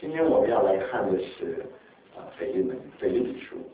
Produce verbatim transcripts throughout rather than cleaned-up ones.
今天我们要来看的是啊腓利门腓利比书。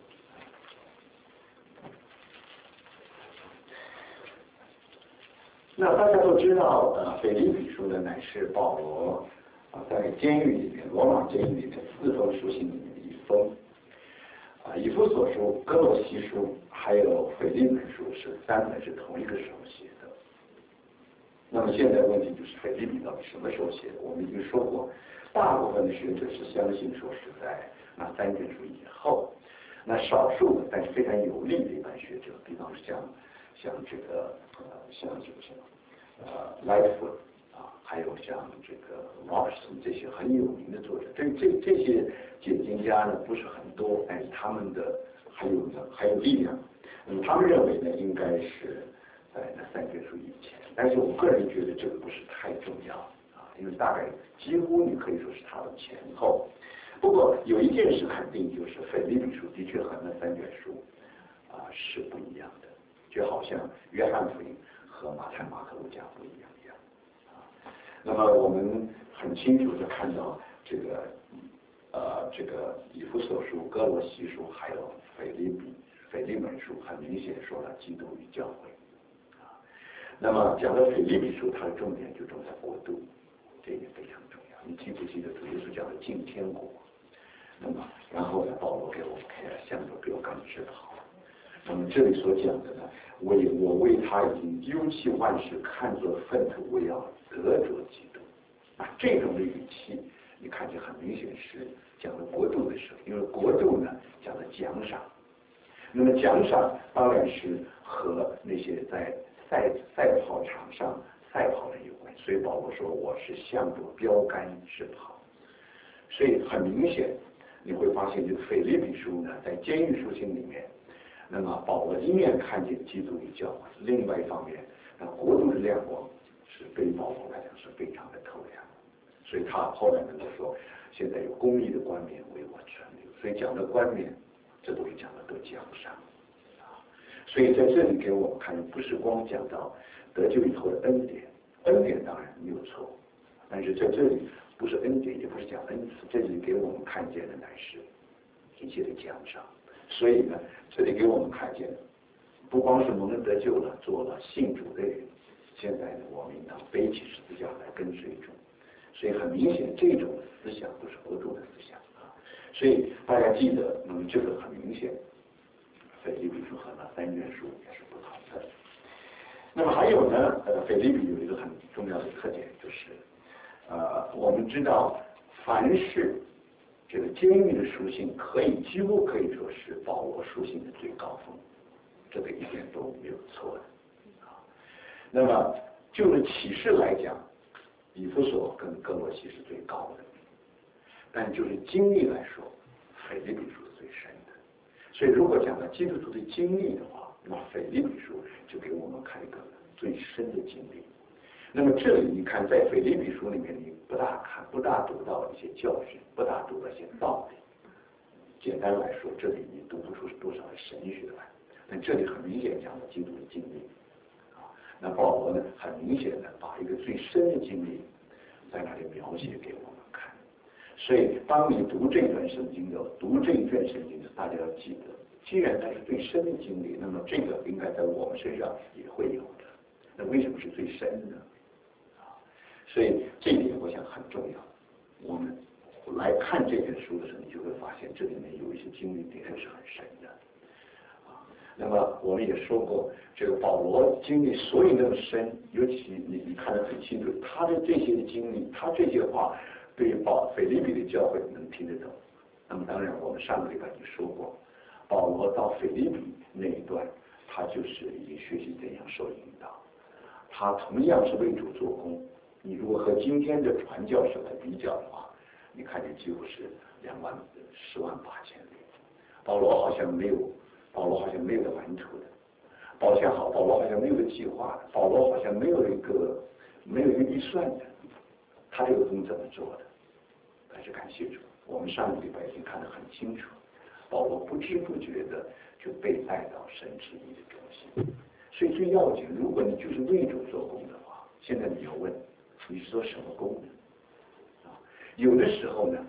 那大家都知道，呃，腓利比书呢乃是保罗啊在监狱里面，罗马监狱里面四封书信里面的一封。啊，以弗所书、哥罗西书还有腓利门书是三本是同一个时候写的。那么现在问题就是腓利比到底什么时候写的？我们已经说过，大部分的学者是相信说是在那三卷书以后。那少数的但是非常有力的一般学者，比方说像像这个呃像这个什么呃莱福啊，还有像这个 Robertson 这些很有名的作者，这这这些解经家呢不是很多，但是他们的还有呢还有力量。那么他们认为呢，应该是在那三卷书以前，但是我个人觉得这个不是太重要啊，因为大概几乎你可以说是它的前后。不过有一件事肯定，就是腓利比书的确和那三卷书啊是不一样的，就好像约翰福音和马太、马可、路加不一样一样啊。那么我们很清楚的看到这个呃这个以弗所书、哥罗西书还有腓利比腓利门书，很明显说了基督与教会啊。那么讲到腓利比书，它的重点就重在国度，这也非常重要。你记不记得主耶稣讲的进天国？那么，然后呢，保罗给我们开了向着标杆治好。那么这里所讲的呢，为我为他已经丢弃万事，看作粪土，为要得着基督。啊，这种的语气，你看见很明显是讲的国度的时候，因为国度呢讲的奖赏。那么奖赏当然是和那些在赛赛跑场上赛跑的有关，所以保罗说我是向着标杆直跑。所以很明显。你会发现，这个腓利比书呢，在监狱书信里面，那么保罗一面看见基督与教会，另外一方面，那国度的亮光是对于保罗来讲是非常的透亮，所以他后来能够说，现在有公义的冠冕为我存留，所以讲的冠冕，这都是讲的得奖赏啊。所以在这里给我们看，不是光讲到得救以后的恩典，恩典当然没有错，但是在这里。不是恩典，也不是讲恩赐，这里给我们看见的乃是一切的奖赏。所以呢，这里给我们看见，不光是蒙恩得救了，做了信主的人，现在呢，我们应当背起十字架来跟随主。所以很明显，这种思想都是国度的思想啊。所以大家记得，嗯，这个很明显，腓利比书和那三卷书也是不同的。那么还有呢，呃，腓利比有一个很重要的特点，就是。呃，我们知道，凡是这个监狱的书信，可以几乎可以说是保罗书信的最高峰，这个一点都没有错的啊。那么就是启示来讲，以弗所跟哥罗西是最高的，但就是经历来说，腓利比书是最深的。所以如果讲到基督徒的经历的话，那腓利比书就给我们看一个最深的经历。那么这里你看，在腓利比书里面，你不大看、不大读到一些教训，不大读到一些道理。简单来说，这里你读不出多少的神学来。但这里很明显讲了基督的经历啊。那保罗呢，很明显的把一个最深的经历在那里描写给我们看。所以，当你读这段圣经的、读这一卷圣经的，大家要记得，既然它是最深的经历，那么这个应该在我们身上也会有的。那为什么是最深呢？所以这一点我想很重要。我们来看这本书的时候，你就会发现这里面有一些经历点是很深的啊。那么我们也说过，这个保罗经历所以那么深，尤其你你看得很清楚，他的这些的经历，他这些话对保腓利比的教会能听得懂。那么当然，我们上个礼拜就说过，保罗到腓利比那一段，他就是已经学习怎样受引导，他同样是为主做工。你如果和今天的传教士来比较的话，你看见几乎是两万十万八千里。保罗好像没有，保罗好像没有个蓝图的，保罗好，保罗好像没有个计划的，保罗好像没有一个没有一个预算的，他这个工怎么做的？但是感谢主，我们上个礼拜已经看得很清楚，保罗不知不觉的就被带到神旨意的中心。所以最要紧，如果你就是为主做工的话，现在你要问。你是做什么工呢？啊，有的时候呢，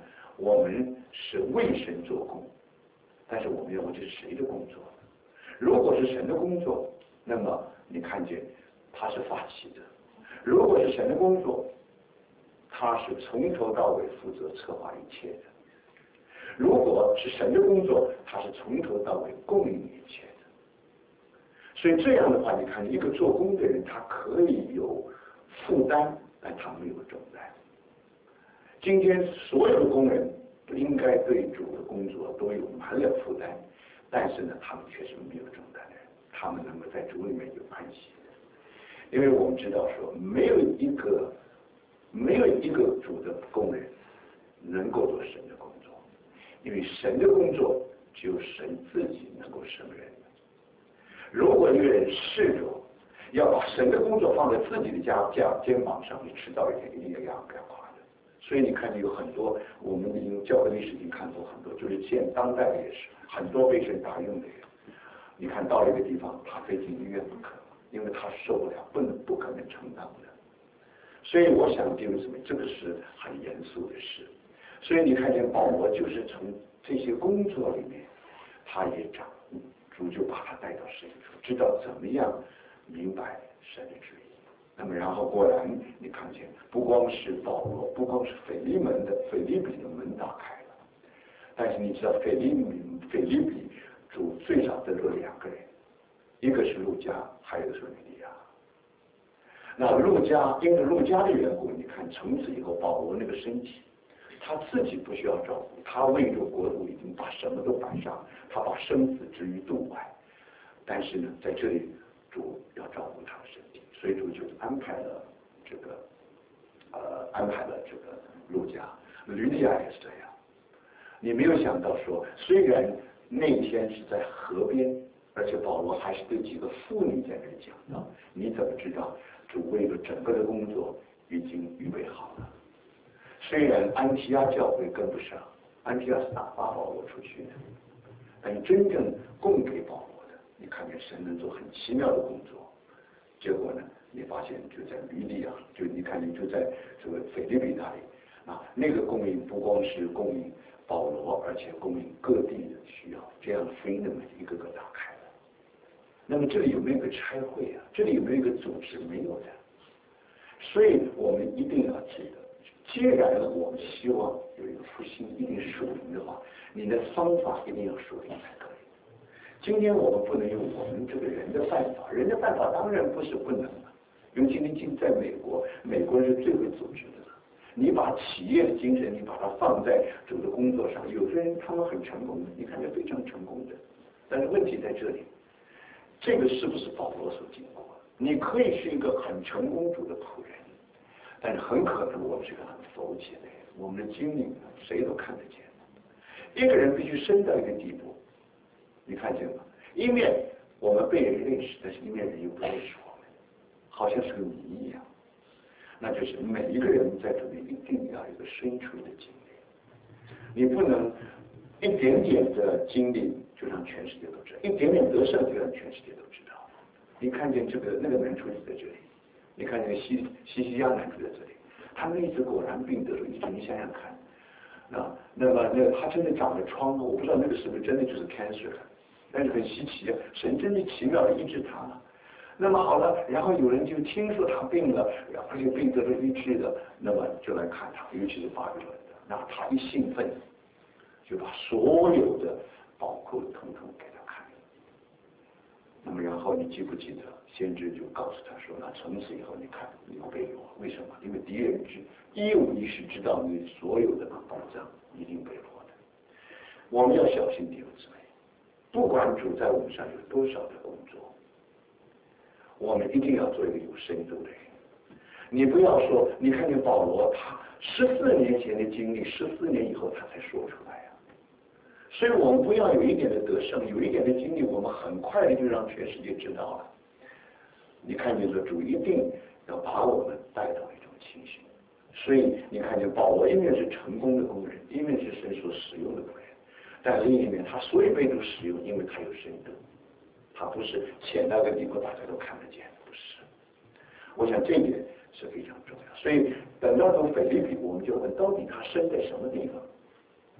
我们是为神做工，但是我们要问这是谁的工作？如果是神的工作，那么你看见他是发起的；如果是神的工作，他是从头到尾负责策划一切的；如果是神的工作，他是从头到尾供应一切的。所以这样的话，你看一个做工的人，他可以有负担，但他没有重担。今天所有的工人都应该对主的工作都有满了负担，但是呢，他们却是没有重担的人，他们能够在主里面有安息的。因为我们知道说，没有一个没有一个主的工人能够做神的工作，因为神的工作只有神自己能够胜任的。如果一个人试着要把神的工作放在自己的家家肩膀上，你迟早一天一定要压垮垮的。所以你看，有很多我们已经教会历史已经看过很多，就是现当代的也是很多被神打用的人。你看到了一个地方，他非进医院不可，因为他受不了，不能不可能承担的。所以我想弟兄姊妹，这个是很严肃的事。所以你看见保罗就是从这些工作里面，他也长，主就把他带到深处，知道怎么样明白神的旨意。那么然后果然你看见，不光是保罗，不光是腓利门的腓利比的门打开了，但是你知道腓利门腓利比主最少得了两个人，一个是路加，还有一个是吕利亚。那路加因为路加的缘故，你看从此以后保罗那个身体，他自己不需要照顾，他为着国度已经把什么都摆上，他把生死置于度外。但是呢，在这里主要照顾他的身体，所以主就安排了这个呃安排了这个路加。吕利亚也是这样。你没有想到说，虽然那天是在河边，而且保罗还是对几个妇女在那里讲到，你怎么知道主为了整个的工作已经预备好了？虽然安提阿教会跟不上，安提阿是打发保罗出去的，但真正供给保罗的，你看见神能做很奇妙的工作。结果呢，你发现就在吕利亚，就你看见就在这个腓利比那里啊，那个供应不光是供应保罗，而且供应各地的需要，这样福音的门一个个打开了。那么这里有没有一个差会啊？这里有没有一个组织？没有的。所以我们一定要记得，既然我们希望有一个复兴，一定是属灵的话，你的方法一定要属灵才可以。今天我们不能用我们这个人的办法，人的办法当然不是不能了。因为今天今在美国，美国人是最会组织的了。你把企业的精神，你把它放在主的工作上，有些人他们很成功的，你看见非常成功的。但是问题在这里，这个是不是保罗所经过？你可以是一个很成功主的仆人，但是很可能我们是个很佛系的人，我们的经历呢，谁都看得见。一个人必须升到一个地步，你看见吗？一面我们被人认识，但是一面人又不认识我们，好像是个谜一样。那就是每一个人在这里一定要有一个深处的经历，你不能一点点的经历就让全世界都知道，一点点得胜就让全世界都知道。你看见这个那个男主就在这里，你看见西西西亚男主在这里，他那一次果然病得了一治，你想想看，啊，那么那他真的长了疮，我不知道那个是不是真的就是 cancer， 但是很稀奇啊，神真的奇妙的医治他了。那么好了，然后有人就听说他病了，而且病得了医治的，那么就来看他，尤其是巴比伦的，然后他一兴奋，就把所有的宝库统统给他看。那么然后你记不记得，先知就告诉他说，那从此以后你看你要被我，为什么？因为敌人知一五一十知道你所有的宝藏一定被破的。我们要小心弟兄姊妹，不管主在我们上有多少的工作，我们一定要做一个有深度的人。你不要说，你看见保罗，他十四年前的经历，十四年以后他才说出来啊。所以我们不要有一点的得胜，有一点的经历，我们很快的就让全世界知道了。你看见这主一定要把我们带到一种情形。所以你看见保罗一面是成功的工人，一面是神所使用的工人，但另一面他所以被主使用，因为他有深度。它不是潜到个地步大家都看得见，不是。我想这一点是非常重要。所以等到读腓立比，我们就问，到底它深在什么地方？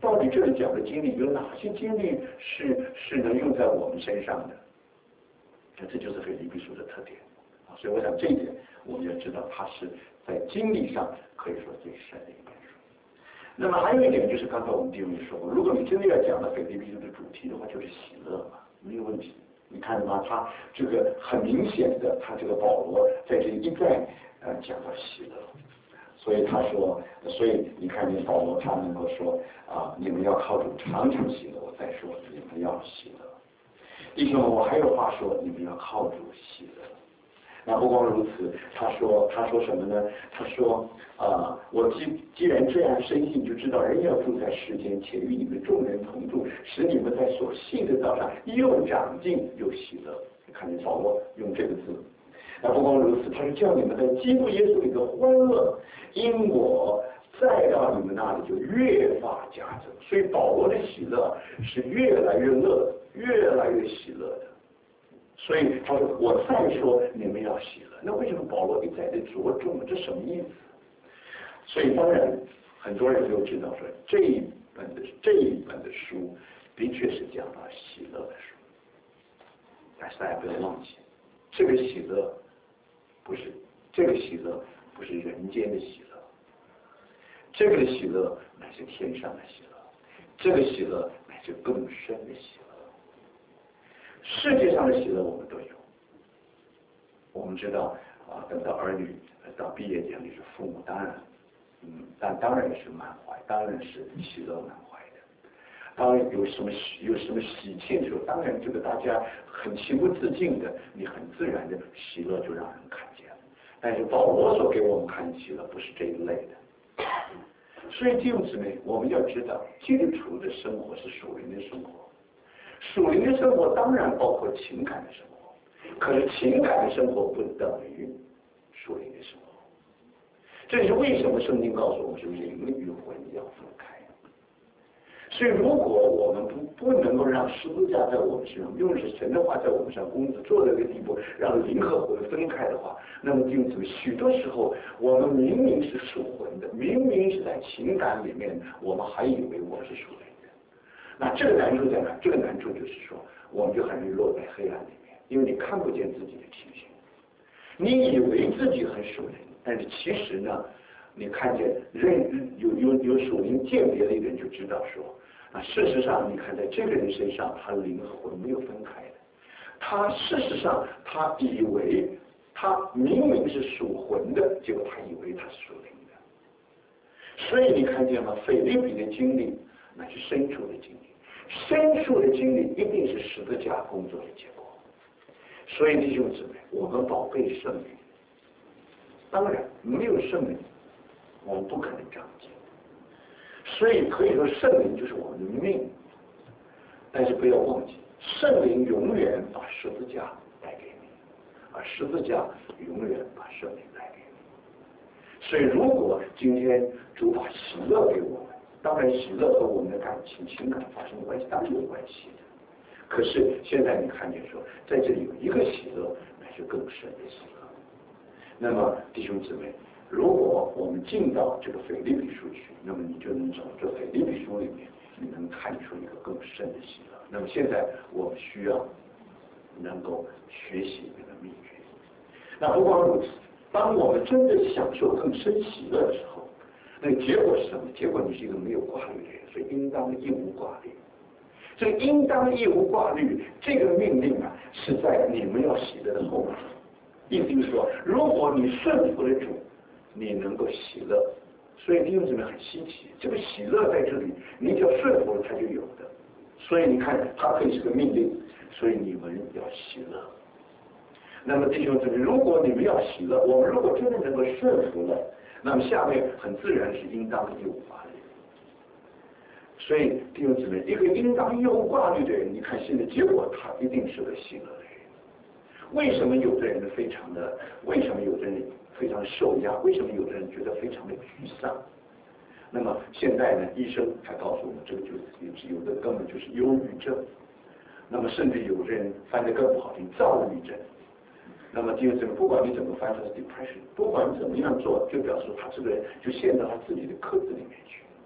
到底这里讲的经历有哪些经历是是能用在我们身上的？那这就是腓立比书的特点啊！所以我想这一点我们要知道，它是在经历上可以说最深的一本书。那么还有一点就是刚才我们弟兄说过，如果你真的要讲到腓立比书的主题的话，就是喜乐嘛，没有问题。你看到吗？他这个很明显的，他这个保罗在这一再呃讲到喜乐。所以他说，所以你看见保罗他能够说啊，你们要靠主常常喜乐。我再说，你们要喜乐。弟兄们，我还有话说，你们要靠主喜乐。那不光如此，他说他说什么呢？他说啊，我既既然这样深信，就知道人要住在世间，且与你们众人同住，使你们在所信的道上又长进又喜乐。你看见保罗用这个字。那不光如此，他是叫你们在基督耶稣里的欢乐，因我再到你们那里就越发加增。所以保罗的喜乐是越来越乐，越来越喜乐的。所以他说：“我再说你们要喜乐。”那为什么保罗一再的着重？这什么意思？所以当然很多人就知道说，这一本的这一本的书的确是讲到喜乐的书，但是大家不要忘记，这个喜乐。不是这个喜乐，不是人间的喜乐，这个喜乐乃是天上的喜乐，这个喜乐乃是更深的喜乐。世界上的喜乐我们都有，我们知道啊，等到儿女到毕业典礼时，父母当然，嗯，但当然是满怀，当然是喜乐满怀的。当然有什么有什么喜庆的时候，当然这个大家很情不自禁的，你很自然的喜乐就让人看见了。但是保罗所给我们看喜乐不是这一类的。所以弟兄姊妹，我们要知道，基督徒的生活是属灵的生活，属灵的生活当然包括情感的生活，可是情感的生活不等于属灵的生活。这是为什么圣经告诉我们，是灵与魂要分开。所以，如果我们不不能够让十字架在我们身上，用是神的话在我们身上工作做到这个地步，让灵和魂分开的话，那么弟兄姊妹，许多时候我们明明是属魂的，明明是在情感里面，我们还以为我是属灵的。那这个难处在哪？这个难处就是说，我们就很容易落在黑暗里面，因为你看不见自己的情形，你以为自己很属灵，但是其实呢，你看见认有有有属灵鉴别的一个人就知道说。啊，事实上，你看，在这个人身上，他灵和魂没有分开的。他事实上，他以为他明明是属魂的，结果他以为他是属灵的。所以你看见吗？腓立比的经历，那是深处的经历，深处的经历一定是十字架工作的结果。所以弟兄姊妹，我们宝贝圣灵，当然没有圣灵，我们不可能长进。所以可以说圣灵就是我们的命，但是不要忘记，圣灵永远把十字架带给你，而十字架永远把圣灵带给你。所以如果今天主把喜乐给我们，当然喜乐和我们的感情情感发生关系，当然有关系的。可是现在你看见说，在这里有一个喜乐，乃是更深的喜乐。那么弟兄姊妹，如果我们进到这个腓立比书去，那么你就能从这腓立比书里面，你能看出一个更深的喜乐。那么现在我们需要能够学习这个秘诀。那不光如此，当我们真的享受更深喜乐的时候，那个结果是什么？结果你是一个没有挂虑的人，所以应当一无挂虑。这个应当一无挂虑这个命令啊，是在你们要喜乐的后面。意思就是说，如果你顺服了主，你能够喜乐，所以弟兄姊妹很稀奇，这个喜乐在这里，你只要顺服了，它就有的。所以你看，它可以是个命令，所以你们要喜乐。那么弟兄姊妹，如果你们要喜乐，我们如果真的能够顺服了，那么下面很自然是应当义无挂虑。所以弟兄姊妹，一个应当义无挂虑的人，你看现在结果，他一定是个喜乐的人。为什么有的人非常的？为什么有的人非常受压？为什么有的人觉得非常的沮丧？那么现在呢，医生还告诉我们，这个就是有的根本就是忧郁症。那么甚至有的人翻得更不好听，躁郁症。那么就是不管你怎么翻，它是 depression， 不管你怎么样做，就表示他这个人就陷到他自己的壳子里面去。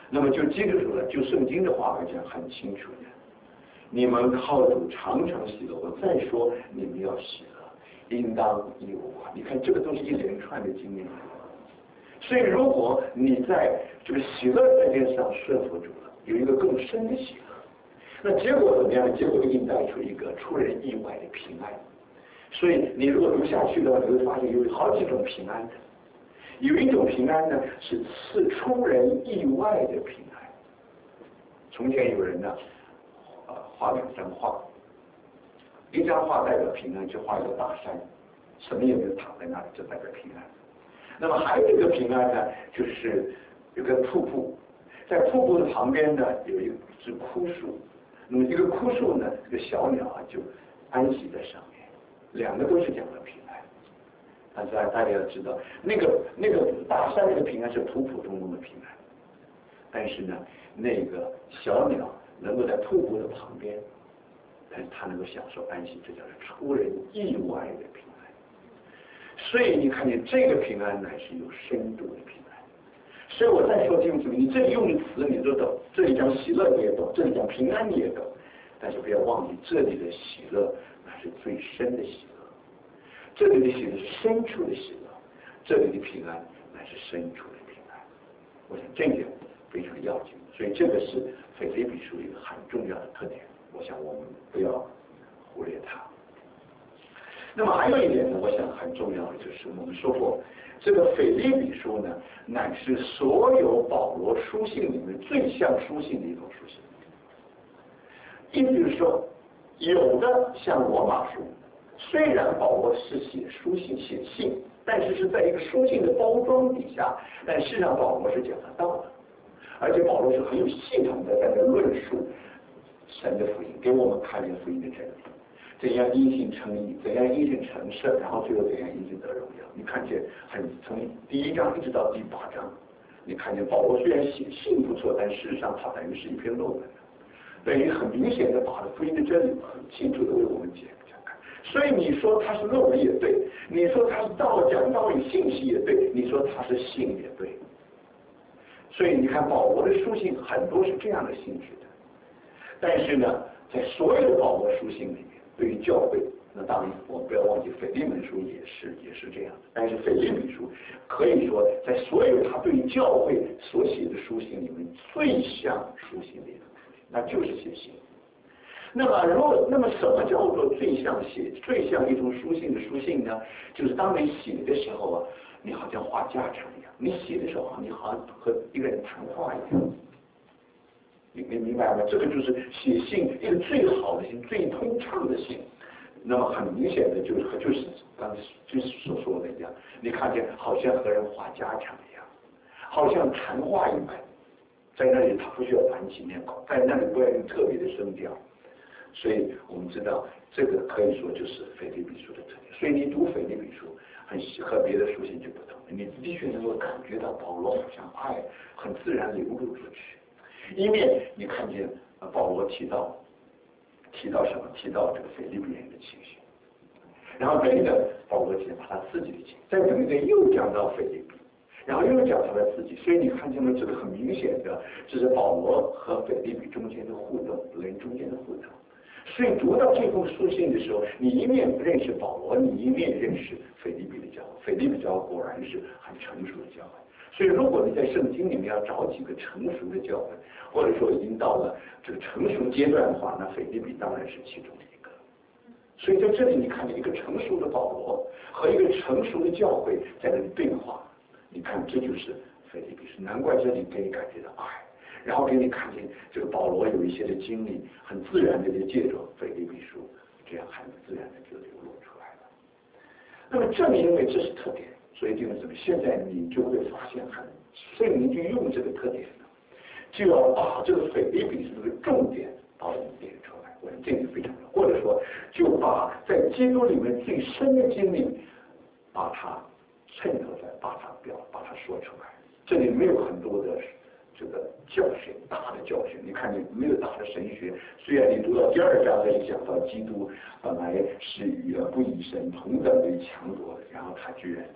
那么就记住了，就圣经的话来讲很清楚的，你们靠主常常喜乐。我再说，你们要喜乐，应当有啊。你看这个都是一连串的经验。所以如果你在这个喜乐这件事上顺服主了，有一个更深的喜乐，那结果怎么样？结果就给你带出一个出人意外的平安。所以你如果读下去的话，你会发现有好几种平安的。有一种平安呢，是是出人意外的平安。从前有人呢，呃，画两张画，一张画代表平安，就画一个大山，什么也没有躺在那里，就代表平安。那么还有一个平安呢，就是有个瀑布，在瀑布的旁边呢，有一只枯树，那么这个枯树呢，这个小鸟啊就安息在上面，两个都是讲的平安。但是大家要知道，那个那个大山那个平安是普普通通的平安，但是呢，那个小鸟能够在瀑布的旁边，但是它能够享受安息，这叫做出人意外的平安。所以你看见这个平安乃是有深度的平安。所以我再说清楚，你这里用的词你都懂，这里讲喜乐你也懂，这里讲平安你也懂，但是不要忘记这里的喜乐那是最深的喜乐。这里的喜乐是深处的喜乐，这里的平安乃是深处的平安。我想这一点非常要紧，所以这个是腓立比书一个很重要的特点，我想我们不要忽略它。那么还有一点呢，我想很重要的就是我们说过，这个腓立比书呢，乃是所有保罗书信里面最像书信的一种书信。意思就是说，有的像罗马书。虽然保罗是写书信写信，但是是在一个书信的包装底下，但事实上保罗是讲得到的，而且保罗是很有系统的在这论述神的福音，给我们看见福音的真理，怎样因信称义，怎样因信成圣，然后最后怎样因信得荣耀。你看见很从第一章一直到第八章，你看见保罗虽然写信不错，但事实上他等于是一篇论文，等于很明显的把福音的真理很清楚的为我们解。所以你说他是论文也对，你说他是道讲道理信息也对，你说他是信也对。所以你看保罗的书信很多是这样的性质的，但是呢，在所有的保罗书信里面，对于教会，那当然我们不要忘记腓利门书也是也是这样的。但是腓利门书可以说在所有他对于教会所写的书信里面最像书信的一种书信，那就是写信。那么，如果那么什么叫做最像写、最像一种书信的书信呢？就是当你写的时候啊，你好像话家常一样；你写的时候啊，你好像和一个人谈话一样。你你明白吗？这个就是写信一个最好的信、最通畅的信。那么很明显的就是就是刚才就是所说的一样，你看见好像和人话家常一样，好像谈话一般。在那里他不需要板起面孔，在那里不要用特别的声调。所以我们知道，这个可以说就是腓立比书的特点。所以你读腓立比书，很和别的书信就不同，你的确能够感觉到保罗好像爱很自然流露出去。一面你看见保罗提到提到什么？提到这个腓立比人的情绪，然后等一等，保罗提到他自己的情绪，再等一等又讲到腓立比，然后又讲他的自己。所以你看见了这个很明显的，这是保罗和腓立比中间的互动，人中间的互动。所以读到这封书信的时候，你一面认识保罗，你一面认识腓立比的教会。腓立比教会果然是很成熟的教会。所以如果你在圣经里面要找几个成熟的教会，或者说已经到了这个成熟阶段的话，那腓立比当然是其中的一个。所以在这里你看见一个成熟的保罗和一个成熟的教会在那里对话，你看这就是腓立比书，难怪这里给你感觉到爱。然后给你看见这个保罗有一些的经历，很自然的就借着腓立比书，这样很自然的就流露出来了。那么正因为这是特点，所以就是什么？现在你就会发现很，所以你就用这个特点呢，就要把这个腓立比书的重点把我们点出来。我想这个非常重要，或者说就把在基督里面最深的经历，把它衬托出来，把它表，把它说出来。这里没有很多的。这个教训，大的教训，你看你没有大的神学。虽然你读到第二章这里讲到基督本来是与不与神同等的强夺的，然后他居然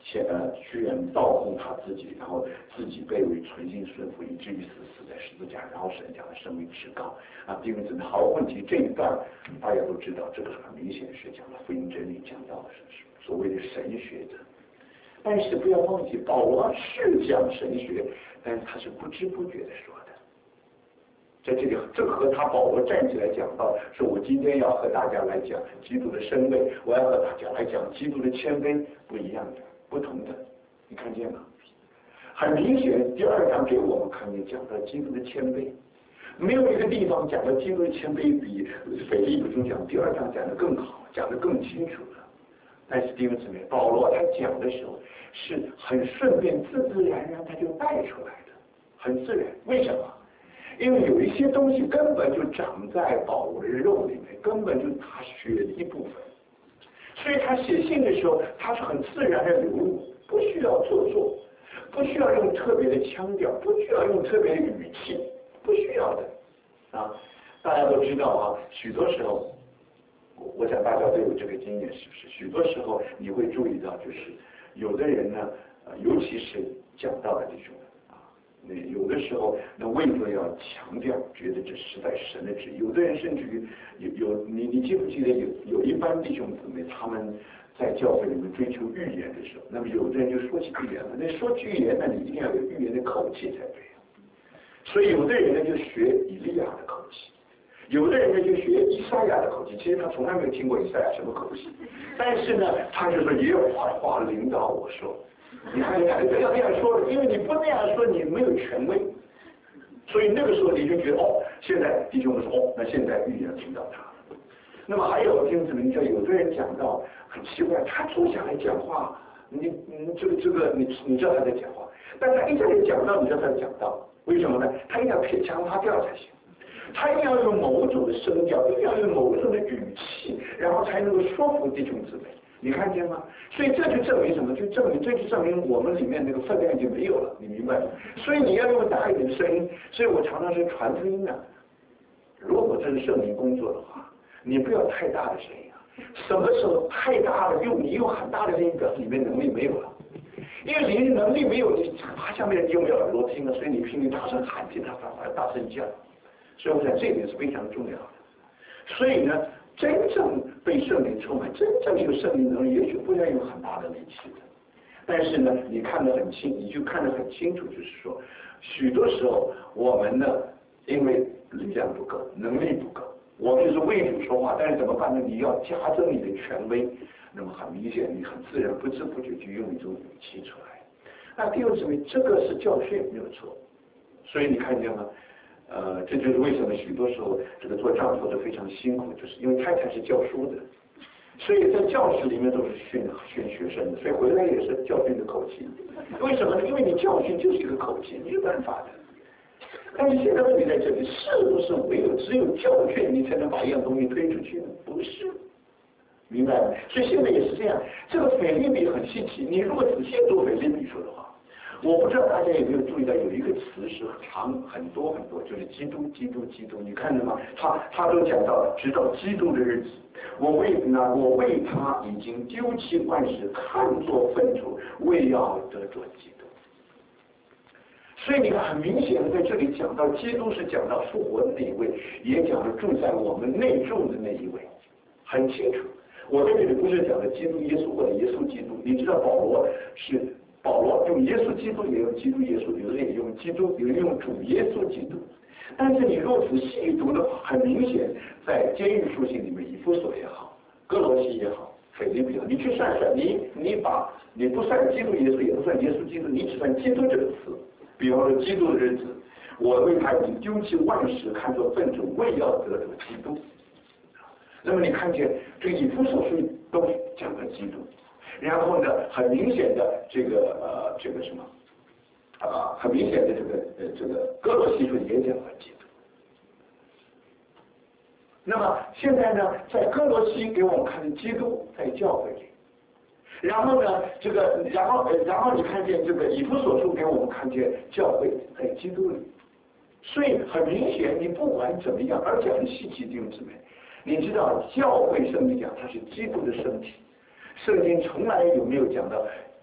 前呃居然倒空他自己，然后自己卑微存心顺服，以至于死死在十字架，然后神将他升为至高啊。弟兄姊妹，好问题，这一段大家都知道，这个很明显是讲的福音真理，讲到的是所谓的神学者。但是不要忘记，保罗是讲神学，但是他是不知不觉的说的。在这里，这和他保罗站起来讲到，说我今天要和大家来讲基督的身位，我要和大家来讲基督的谦卑，不一样的，不同的，你看见吗？很明显，第二章给我们看见讲到基督的谦卑，没有一个地方讲到基督的谦卑比腓立比中讲第二章讲的更好，讲的更清楚了。但是弟兄姊妹，保罗他讲的时候是很顺便、自自然然他就带出来的，很自然。为什么？因为有一些东西根本就长在保罗的肉里面，根本就是他血的一部分，所以他写信的时候，他是很自然的流露，不需要做作，不需要用特别的腔调，不需要用特别的语气，不需要的啊。大家都知道啊，许多时候，我想大家都有这个经验，是不是？许多时候你会注意到，就是有的人呢，呃，尤其是讲道的弟兄。那有的时候，那为了要强调，觉得这实在是神的旨意。有的人甚至于有有你你记不记得有有一班弟兄姊妹他们在教会里面追求预言的时候，那么有的人就说起预言了。那说预言呢，你一定要有预言的口气才对。所以有的人呢就学以利亚的口气，有的人呢就学以赛亚的口气。其实他从来没有听过以赛亚什么口气，但是呢，他就说耶和华的话领导我说。你看，你看，不要那样说，因为你不那样说，你没有权威，所以那个时候你就觉得哦，现在弟兄们说哦，那现在预言听到他了。那么还有弟兄姊妹，你知道有的人讲到很奇怪，他坐下来讲话，你你这个这个你你知道他在讲话，但他一在讲到，你知道他在讲到，为什么呢？他一定要撇腔发调才行，他一定要用某种的声调，一定要用某种的语气，然后才能够说服弟兄姊妹。你看见吗？所以这就证明什么？就证明这就证明我们里面那个分量已经没有了，你明白吗？所以你要用大一点声音。所以我常常是传福音的。如果这是圣灵工作的话，你不要太大的声音啊。什么时候太大了，用你用很大的声音，表示里面能力没有了。因为你能力没有，你他下面用不了耳朵听了，所以你拼命大声喊，听他反而大声叫。所以我想这一点是非常重要的。所以呢。真正被圣灵充满，真正有圣灵能力，也许不要用很大的力气的。但是呢，你看得很清，你就看得很清楚，就是说，许多时候我们呢，因为力量不够，能力不够，我们就是为主说话，但是怎么办呢？你要加增你的权威，那么很明显，你很自然不知不觉就用一种语气出来。那第二姊妹，这个是教训没有错，所以你看见吗？呃，这就是为什么许多时候这个做丈夫的非常辛苦，就是因为太太是教书的，所以在教室里面都是训训学生的，所以回来也是教训的口气。为什么呢？因为你教训就是一个口气，没有办法的。但是现在问题在这里，是不是唯有只有教训你才能把一样东西推出去呢？不是，明白吗？所以现在也是这样。这个腓立比很稀奇，你如果仔细读腓立比说的话。我不知道大家有没有注意到，有一个词是长很多很多，就是基督，基督，基督。你看见吗？他他都讲到，直到基督的日子，我为那我为他已经丢弃万事，看作粪土，为要得着基督。所以你看，很明显的在这里讲到基督是讲到复活的那一位，也讲到住在我们内住的那一位，很清楚。我在这里不是讲的基督耶稣或者耶稣基督，你知道保罗是。保罗用耶稣基督，也用基督耶稣，有的人也用基督，有人用主耶稣基督。但是你若仔细读的话，很明显，在监狱书信里面，以弗所也好，哥罗西也好，腓立比也好，你去算算，你你把你不算基督耶稣，也不算耶稣基督，你只算基督这个词。比方说基督的日子，我为他已经丢弃万事，看作粪土，为要得着基督。那么你看见这个以弗所书都讲了基督。然后呢，很明显的这个呃这个什么啊、呃，很明显的这个呃这个哥罗西书也讲了基督。那么现在呢，在哥罗西给我们看基督在教会里，然后呢，这个然后然后你看见这个以弗所书给我们看见教会在基督里，所以很明显，你不管怎么样，而且很稀奇弟兄姊妹，你知道教会圣经讲它是基督的身体。圣经从来有没有讲到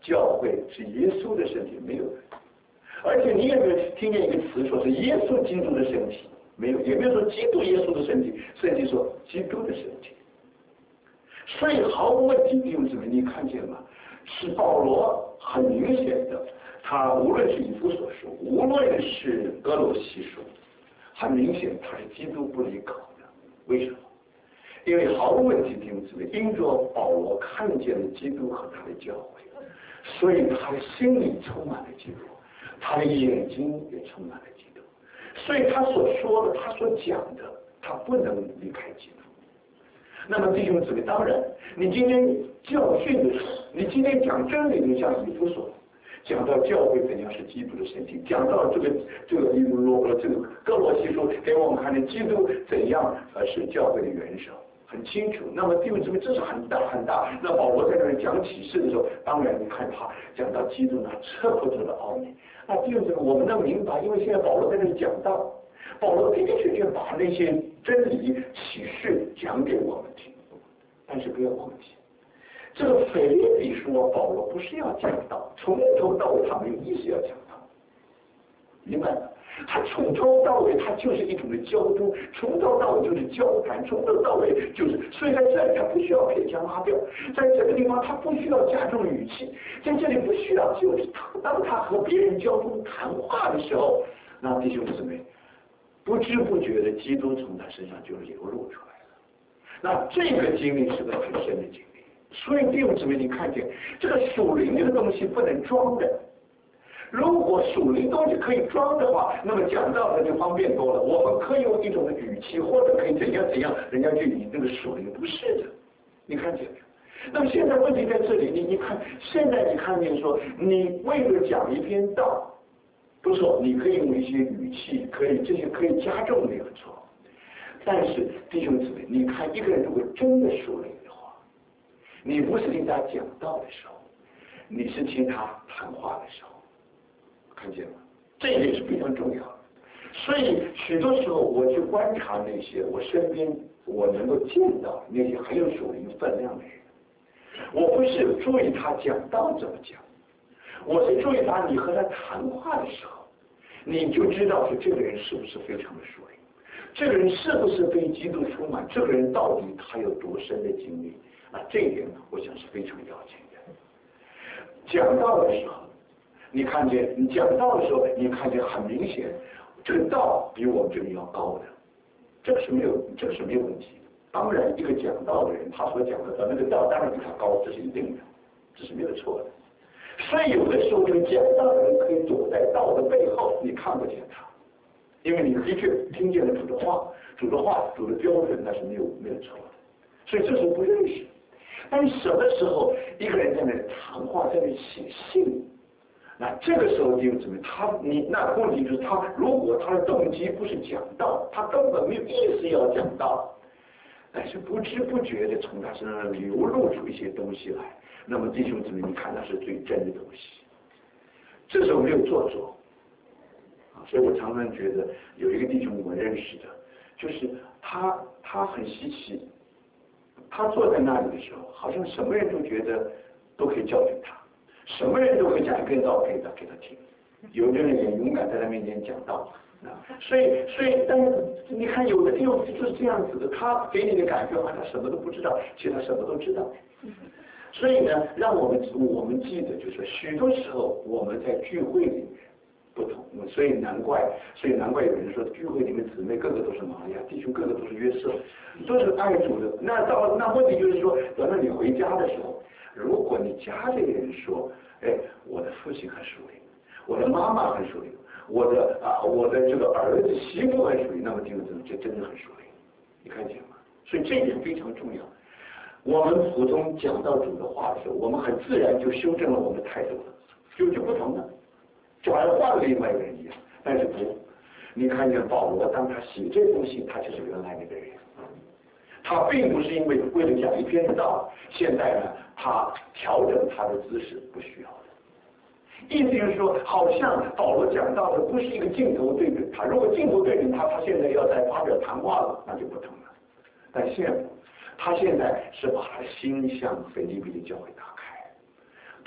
教会是耶稣的身体，没有的。而且你有没有听见一个词说是耶稣基督的身体？没有，也没有说基督耶稣的身体，甚至说基督的身体。所以毫无问题，弟兄姊妹，你看见吗？是保罗很明显的，他无论是以弗所书，无论是哥罗西书，很明显他是基督不离口的。为什么？因为毫无问题，弟兄姊妹，因着保罗看见了基督和他的教会，所以他的心里充满了基督，他的眼睛也充满了基督，所以他所说的，他所讲的，他不能离开基督。那么弟兄姊妹，当然，你今天教训的时候，你今天讲真理的，像以弗所讲到教会怎样是基督的身体，讲到这个这个以弗罗这个哥罗西书给我们看见基督怎样呃是教会的元首，很清楚。那么弟兄姊妹，这是很大很大。那保罗在这里讲启示的时候，当然你看他讲到基督那彻不透的奥秘。那弟兄姊妹，我们能明白，因为现在保罗在这里讲到，保罗的的确确把那些真理启示讲给我们听，但是不要忘记，这个腓立比说保罗不是要讲道，从头到尾他没有意思要讲道，明白吗？他从头到尾他就是一种的交通，从头到尾就是交谈，从头到尾就是，所以在这里他不需要撇腔拉调，在这个地方他不需要加重语气，在这里不需要，就是他当他和别人交通谈话的时候，那弟兄姊妹不知不觉的基督从他身上就流露出来了。那这个经历是个很深的经历，所以弟兄姊妹，你看见这个属灵这个东西不能装的。如果属灵东西可以装的话，那么讲道的就方便多了。我们可以用一种的语气，或者可以怎样怎样，人家就以那个属灵不是的。你看见没有？那么现在问题在这里，你你看，现在你看见说，你为了讲一篇道，不错，你可以用一些语气，可以这些可以加重没有错。但是弟兄姊妹，你看一个人如果真的属灵的话，你不是听他讲道的时候，你是听他谈话的时候。看见吗？这也是非常重要的。所以许多时候我去观察那些我身边我能够见到那些很有属灵分量的人，我不是注意他讲道怎么讲，我是注意他你和他谈话的时候，你就知道说这个人是不是非常的属灵，这个人是不是被基督充满，这个人到底他有多深的经历啊？这一点我想是非常要紧的。讲道的时候，你看见你讲道的时候，你看见很明显，这个道比我们这里要高的，这个是没有，这个是没有问题的。当然，一个讲道的人，他所讲的那个道当然比他高，这是一定的，这是没有错的。所以有的时候，这个讲道的人可以躲在道的背后，你看不见他，因为你的确听见了主的话，主的话，主的标准那是没有没有错的。所以这时候不认识，但是什么时候一个人在那里谈话，在那里写信？那这个时候弟兄姊妹，他你那问题就是他如果他的动机不是讲道，他根本没有意思要讲道，但是不知不觉的从他身上流露出一些东西来，那么弟兄姊妹，你看那是最真的东西。这时候没有做作啊，所以我常常觉得有一个弟兄我认识的，就是他他很稀奇，他坐在那里的时候，好像什么人都觉得都可以教训他。什么人都会讲一篇道给他给他听，有的人也勇敢在他面前讲道啊，所以所以但是你看有的地方就是这样子的，他给你的感觉好像什么都不知道，其实他什么都知道。所以呢，让我们我们记得就是许多时候我们在聚会里面不同，所以难怪所以难怪有人说聚会里面姊妹个个都是玛利亚，弟兄个个都是约瑟，都是爱主的。那到那问题就是说，等到你回家的时候。如果你家里人说，哎，我的父亲很属灵，我的妈妈很属灵，我的啊，我的这个儿子媳妇很属灵，那么这个这真的很属灵，你看见吗？所以这一点非常重要。我们普通讲到主的话的时候，我们很自然就修正了我们的态度了，就就不同了，就好像换了另外一个人一样。但是不，你看见保罗当他写这封信，他就是原来那个人。他并不是因为为了讲一篇道，现在呢，他调整他的姿势不需要的。意思就是说，好像保罗讲到的不是一个镜头对准他，如果镜头对准他，他现在要在发表谈话了，那就不同了。但现在，他现在是把他心向腓立比的教会打开，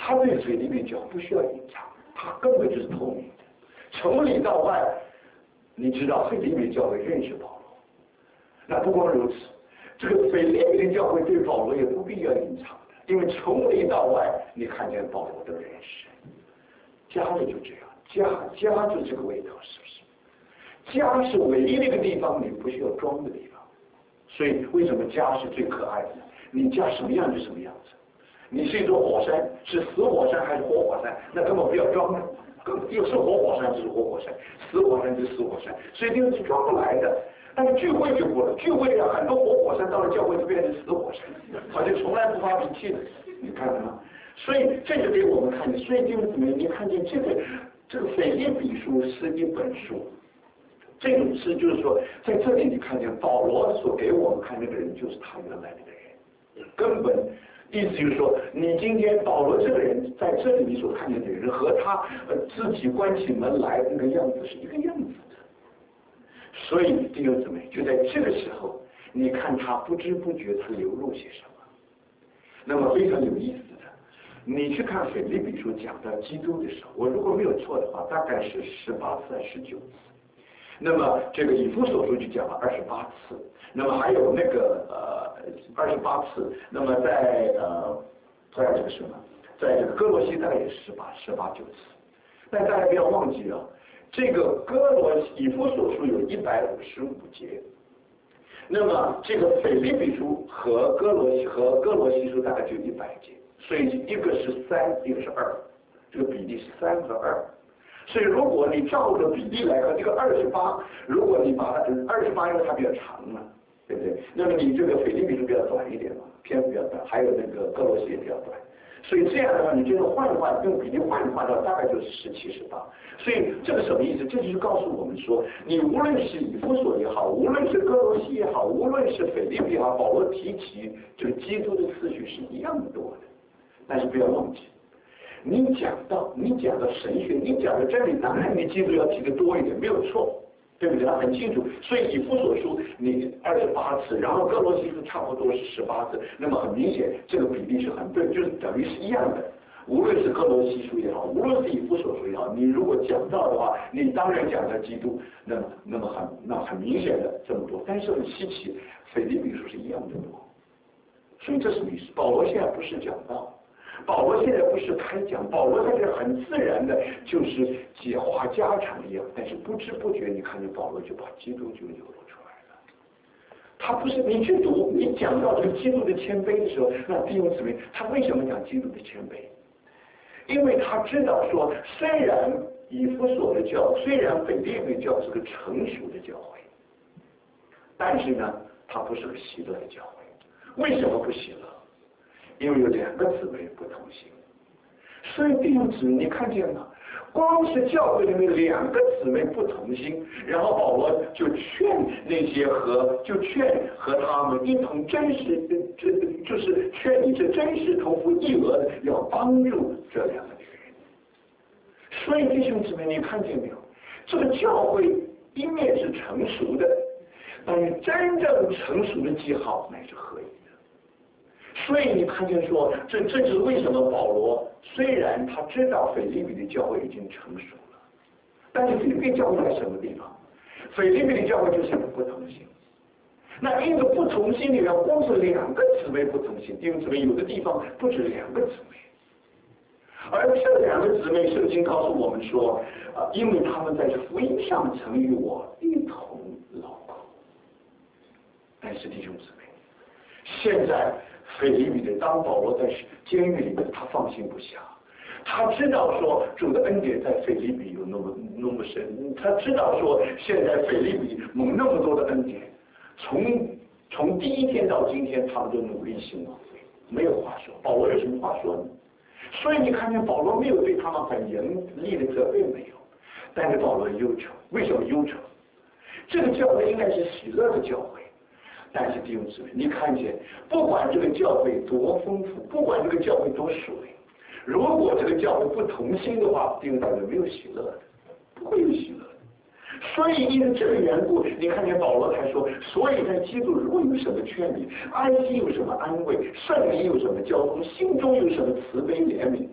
他对腓立比教不需要隐藏，他根本就是透明的，从里到外，你知道腓立比教会认识保罗。那不光如此，这个腓立比的教会对保罗也不必要隐藏的，因为从里到外，你看见保罗的认识。家里就这样，家家就这个味道，是不是？家是唯一的一个地方你不需要装的地方，所以为什么家是最可爱的呢？你家什么样就什么样子。你是一座火山，是死火山还是活火山，那根本不要装了。又是活火山就是活火山，死火山就是死火山，所以这个是装不来的。但是聚会就不了，聚会啊，很多活火山到了教会就变成死火山，好像从来不发脾气的，你看到吗？所以这就给我们看见，所以弟兄姊妹，你看见这个这个腓立比书是一本书，这种诗就是说，在这里你看见保罗所给我们看那个人就是他原来那个人，根本。意思就是说，你今天保罗这个人在这里你所看见的人和他呃自己关起门来那个样子是一个样子的，所以弟兄姊妹，就在这个时候，你看他不知不觉他流露些什么，那么非常有意思的，你去看腓立比书讲到基督的时候，我如果没有错的话，大概是十八次还是十九次。那么这个以弗所书就讲了二十八次，那么还有那个呃二十八次，那么在呃在这个什么，在这个哥罗西大概也是十八十八九次，但大家不要忘记啊，这个哥罗以弗所书有一百五十五节，那么这个腓立比书和哥罗西和哥罗西书大概就一百节，所以一个是三，一个是二，这个比例是三和二。所以，如果你照着比例来看，这个二十八，如果你把它二十八，因为它比较长嘛，对不对？那么你这个腓立比书比较短一点嘛，篇幅比较短，还有那个哥罗西也比较短。所以这样的话，你这个换一换，用比例换一换的话，大概就是十七、十八。所以这个什么意思？这就是告诉我们说，你无论是以弗所也好，无论是哥罗西也好，无论是腓立比也好，保罗提起这个基督的次序是一样的多的。但是不要忘记。你讲到你讲到神学，你讲的真理，当然你基督要提的多一点，没有错，对不对？他很清楚。所以以弗所书你二十八次，然后哥罗西书差不多是十八次，那么很明显这个比例是很对，就是等于是一样的。无论是哥罗西书也好，无论是以弗所书也好，你如果讲到的话，你当然讲到基督，那么那么很那很明显的这么多，但是很稀奇，腓立比书是一样的多。所以这是意思。保罗现在不是讲道。保罗现在不是开讲，保罗他是很自然的，就是解话家常一样，但是不知不觉你看见保罗就把基督就流露出来了。他不是你去读，你讲到这个基督的谦卑的时候，那弟兄姊妹，他为什么讲基督的谦卑？因为他知道说，虽然以弗所的教，虽然腓立比教是个成熟的教会，但是呢，它不是个喜乐的教会。为什么不喜乐？因为有两个姊妹不同心，所以弟兄姊妹，你看见吗？光是教会里面两个姊妹不同心，然后保罗就劝那些和就劝和他们一同真实，这就是劝你这真实同父异母的，要帮助这两个女人。所以弟兄姊妹，你看见没有？这个教会一面是成熟的，但是真正成熟的记号乃是合一。所以你看见说，这这就是为什么保罗虽然他知道腓立比的教会已经成熟了，但是腓立比教会在什么地方？腓立比的教会就是一个不同心。那一个不同心里面，光是两个姊妹不同心，弟兄姊妹有的地方不止两个姊妹，而这两个姊妹，圣经告诉我们说，啊，因为他们在福音上曾与我一同劳苦。但是弟兄姊妹，现在腓立比的当保罗在监狱里面，他放心不下，他知道说主的恩典在腓立比有那么那么深，他知道说现在腓立比蒙那么多的恩典，从从第一天到今天，他们都努力行往复，没有话说。保罗有什么话说呢？所以你看见保罗没有对他们很严厉的责备，没有，但是保罗忧愁。为什么忧愁？这个教会应该是喜乐的教会。但是弟兄姊妹，你看见，不管这个教会多丰富，不管这个教会多属灵，如果这个教会不同心的话，弟兄姊妹没有喜乐的，不会有喜乐的。所以因为这个缘故，你看见保罗才说，所以在基督如果有什么劝勉，安息有什么安慰，圣灵有什么交通，心中有什么慈悲怜悯，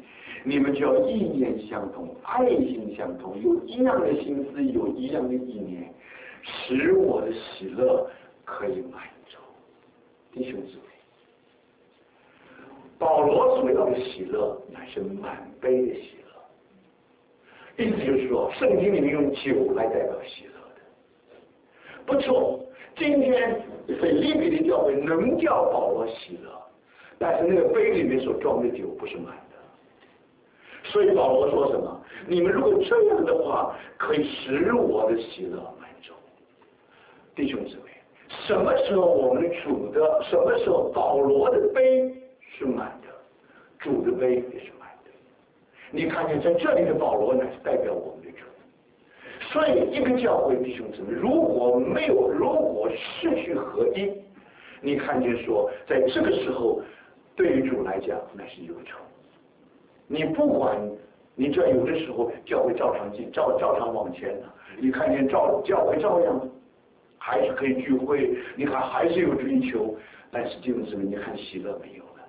你们就要意念相同，爱心相同，有一样的心思，有一样的意念，使我的喜乐可以满足。弟兄姊妹，保罗所要的喜乐乃是满杯的喜乐，意思就是说，圣经里面用酒来代表喜乐的。不错，今天腓立比的教会能叫保罗喜乐，但是那个杯里面所装的酒不是满的。所以保罗说什么？你们如果这样的话，可以使我的喜乐满足。弟兄姊妹，什么时候我们主的，什么时候保罗的杯是满的，主的杯也是满的。你看见在这里的保罗乃是代表我们的主。所以一个教会弟兄姊妹，如果没有，如果失去合一，你看见说，在这个时候对于主来讲那是忧愁。你不管，你这有的时候教会照常进，照照常往前的，你看见照教会照样还是可以聚会，你看还是有追求，但是弟兄姊妹，你看喜乐没有了。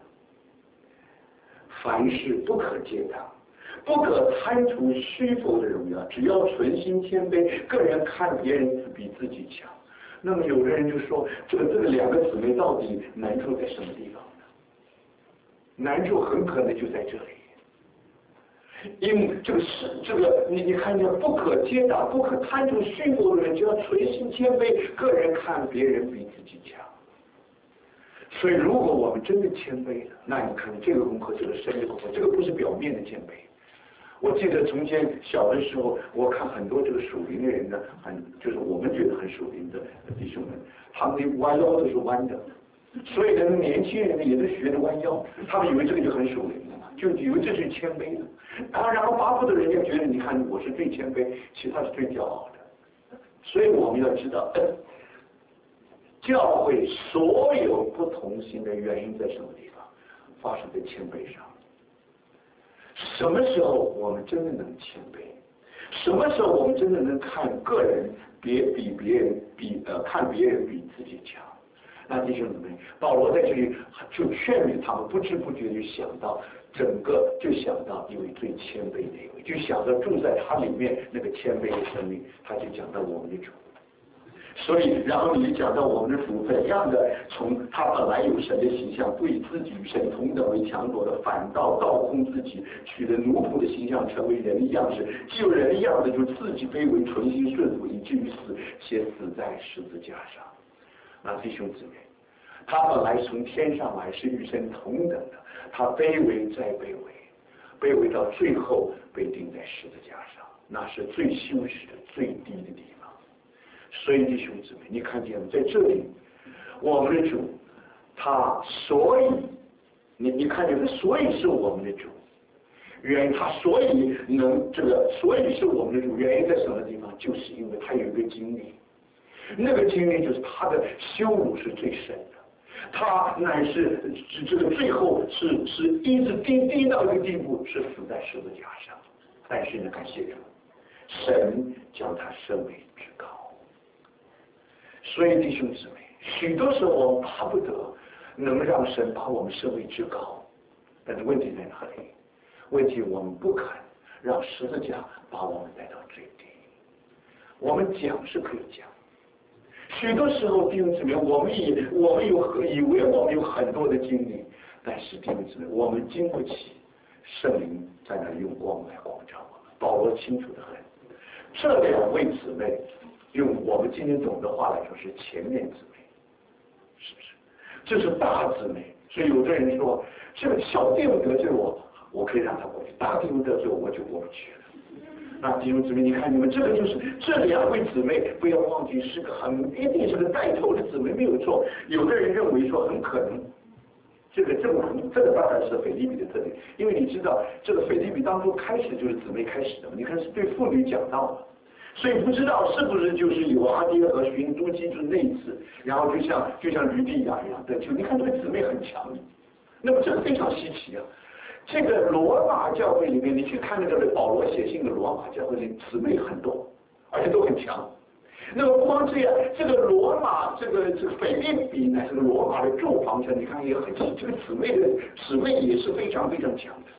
凡事不可结党，不可贪图虚浮的荣耀，只要存心谦卑，个人看别人比自己强。那么有的人就说，这个这个两个姊妹到底难处在什么地方呢？难处很可能就在这里。因为这个是这个你你看见不可结党，不可贪图虚浮的人，就要存心谦卑，个人看别人比自己强。所以如果我们真的谦卑了，那你看这个功课就是深的功课，这个不是表面的谦卑。我记得从前小的时候，我看很多这个属灵的人呢，很就是我们觉得很属灵的弟兄们，他们的弯腰都是弯的，所以呢年轻人呢也都学着弯腰，他们以为这个就很属灵的嘛，就以为这是谦卑的。啊，然后巴不得人家觉得，你看我是最谦卑，其他是最骄傲的。所以我们要知道，教会所有不同心的原因在什么地方？发生在谦卑上。什么时候我们真的能谦卑？什么时候我们真的能看个人别比别人比呃看别人比自己强？那弟兄姊妹，保罗在这里就劝勉他们，不知不觉就想到整个，就想到一位最谦卑的一位，就想到住在他里面那个谦卑的生命，他就讲到我们的主。所以，然后你讲到我们的主怎样的从他本来有神的形象，对自己与神同等为强夺的，反倒倒空自己，取了奴仆的形象，成为人的样式。既有人的样子，就自己卑微，存心顺服，以至于死，且死在十字架上。那弟兄姊妹，他本来从天上来是与神同等的，他卑微再卑微，卑微到最后被钉在十字架上，那是最羞耻的、最低的地方。所以弟兄姊妹，你看见在这里，我们的主，他所以你你看见他所以是我们的主，原因他所以能这个，所以是我们的主，原因在什么地方？就是因为他有一个经历。那个经历就是他的羞辱是最深的，他乃是这个最后是是一直低低到一个地步，是死在十字架上。但是呢，感谢主，神将他升为至高。所以弟兄姊妹，许多时候我们巴不得能让神把我们升为至高，但是问题在哪里？问题我们不肯让十字架把我们带到最低。我们讲是可以讲。许多时候，弟兄姊妹，我们以我们有以为我们有很多的经历，但是弟兄姊妹，我们经不起圣灵在那用光来光照我们。保罗清楚的很，这两位姊妹，用我们今天懂的话来说是前面姊妹，是不是？这是大姊妹，所以有的人说，这个小弟兄得罪我，我可以让他过去；大弟兄得罪我，我就过不去了。那弟兄姊妹，你看你们这个就是这两位姊妹，不要忘记是个很一定是个带头的姊妹，没有错。有的人认为说很可能，这个正这个当然是腓立比的特点，因为你知道这个腓立比当初开始就是姊妹开始的嘛，你看是对妇女讲道嘛，所以不知道是不是就是有阿爹和寻都基就是那一次，然后就像就像吕地亚一样的，就你看这个姊妹很强，那么这个非常稀奇啊。这个罗马教会里面，你去看那个保罗写信的罗马教会里，姊妹很多，而且都很强。那么光这样，这个罗马这个这个腓立比呢，这个罗马的住房城，你看也很强，这个姊妹的姊妹也是非常非常强的。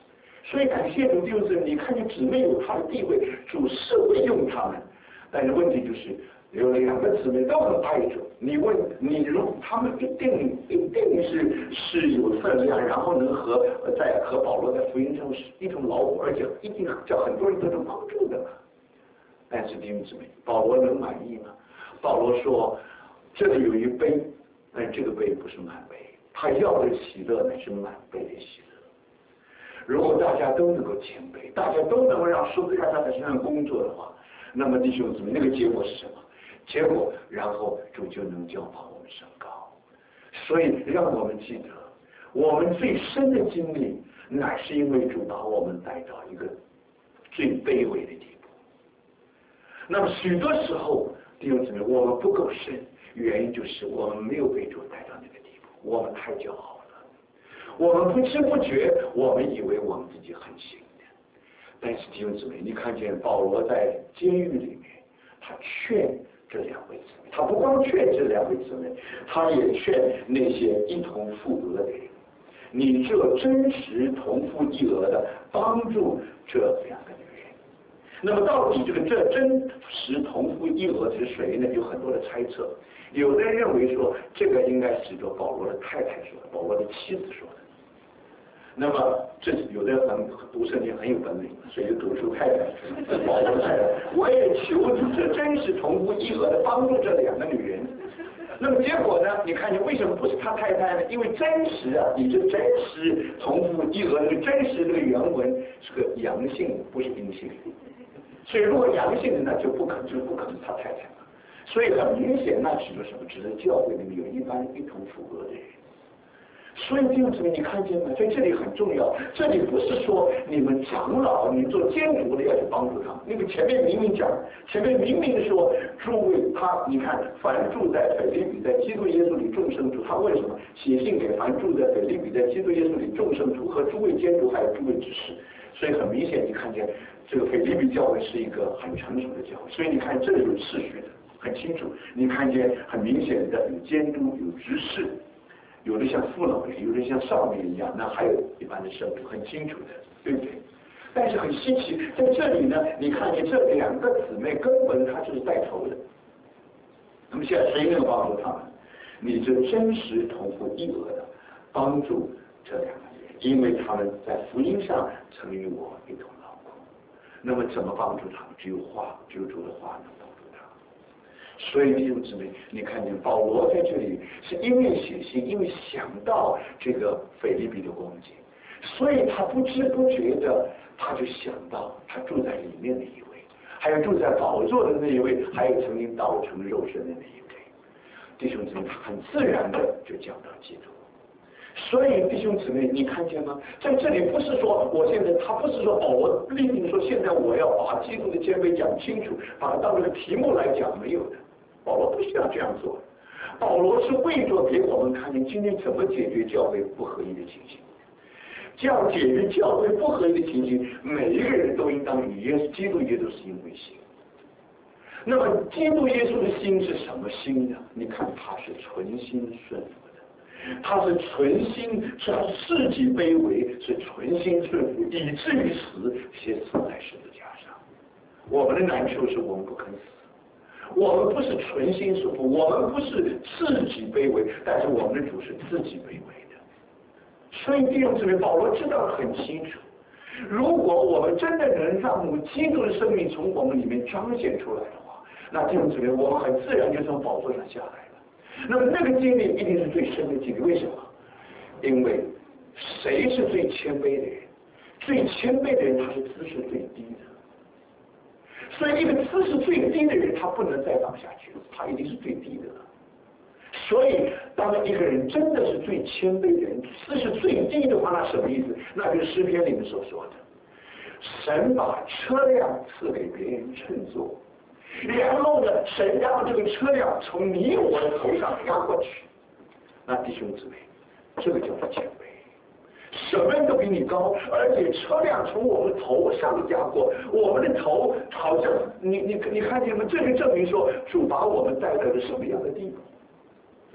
所以感谢主，弟兄姊妹，你看见姊妹有她的地位，主是会用他们，但是问题就是有两个姊妹都很爱主，你问你如他们一定一定是是有分量，然后能和在和保罗在福音上是一同劳苦，而且一定叫很多人得到帮助的嘛。但是弟兄姊妹，保罗能满意吗？保罗说这里有一杯，但这个杯不是满杯，他要的喜乐乃是满杯的喜乐。如果大家都能够谦卑，大家都能够让十字架在他身上工作的话，那么弟兄姊妹，那个结果是什么？结果，然后主就能教导我们升高。所以，让我们记得，我们最深的经历，乃是因为主把我们带到一个最卑微的地步。那么，许多时候，弟兄姊妹，我们不够深，原因就是我们没有被主带到那个地步，我们太骄傲了。我们不知不觉，我们以为我们自己很行的。但是弟兄姊妹，你看见保罗在监狱里面，他劝这两位姊妹，他不光劝这两位姊妹，他也劝那些一同负额的人。你这真实同负一额的帮助这两个女人。那么到底这个这真实同负一额是谁呢？有很多的猜测。有的人认为说，这个应该是说保罗的太太说的，保罗的妻子说的。那么这有的很读圣经很有本领，所以就读出太太，保罗太太，我也求主这真是同负一额的帮助这两个女人。那么结果呢？你看见为什么不是他太太呢？因为真实啊，你这真实同负一额，这个真实这个原文是个阳性，不是阴性。所以如果阳性的，那就不可能，就不可能他太太了。所以很明显，那指的什么？指的教会里面有一般一同负额的人。所以弟兄姊妹，你看见吗？在这里很重要，这里不是说你们长老，你做监督的要去帮助他。那个前面明明讲，前面明明说，诸位他，你看，凡住在腓立比，在基督耶稣里众圣徒，他为什么写信给凡住在腓立比，在基督耶稣里众圣徒和诸位监督还有诸位执事？所以很明显，你看见这个腓立比教会是一个很成熟的教会。所以你看这里有次序的，很清楚。你看见很明显的有监督，有执事。有的像父老人，有的像少年一样，那还有一般的圣徒，很清楚的，对不对？但是很稀奇，在这里呢，你看见这两个姊妹根本她就是带头的。那么现在谁能帮助他们？你这真实同负一额的帮助这两个人，因为他们在福音上曾与我一同劳苦。那么怎么帮助他们？只有话，只有主的话能帮助他们。所以弟兄姊妹，你看见保罗在这里是因为写信，因为想到这个腓立比的光景，所以他不知不觉的他就想到他住在里面的一位，还有住在宝座的那一位，还有曾经道成肉身的那一位。弟兄姊妹，他很自然的就讲到基督。所以弟兄姊妹，你看见吗？在这里不是说我现在，他不是说哦，我立定说现在我要把基督的谦卑讲清楚，把它当这个题目来讲，没有的。保罗不需要这样做，保罗是为着给我们看见今天怎么解决教会不合一的情形。这样解决教会不合一的情形，每一个人都应当与耶稣基督耶稣是因为心。那么基督耶稣的心是什么心呢？你看他是存心顺服的，他是存心，是他自己卑微，是存心顺服，以至于死，且死在十字架上。我们的难处是我们不肯死。我们不是存心顺服，我们不是自己卑微，但是我们的主是自己卑微的。所以弟兄姊妹，保罗知道很清楚，如果我们真的能让基督的生命从我们里面彰显出来的话，那弟兄姊妹，我们很自然就从宝座上下来了。那么那个经历一定是最深的经历，为什么？因为谁是最谦卑的人？最谦卑的人，他是姿势最低的。所以一个姿势最低的人，他不能再当下去了，他一定是最低的了。所以当一个人真的是最谦卑的人，姿势最低的话，那什么意思？那就是诗篇里面所说的，神把车辆赐给别人乘坐，然后呢，神让这个车辆从你我的头上压过去。那弟兄姊妹，这个叫做谦卑。什么人都比你高，而且车辆从我们头上压过，我们的头好像你你你看见吗？这就证明说主把我们带到了什么样的地步？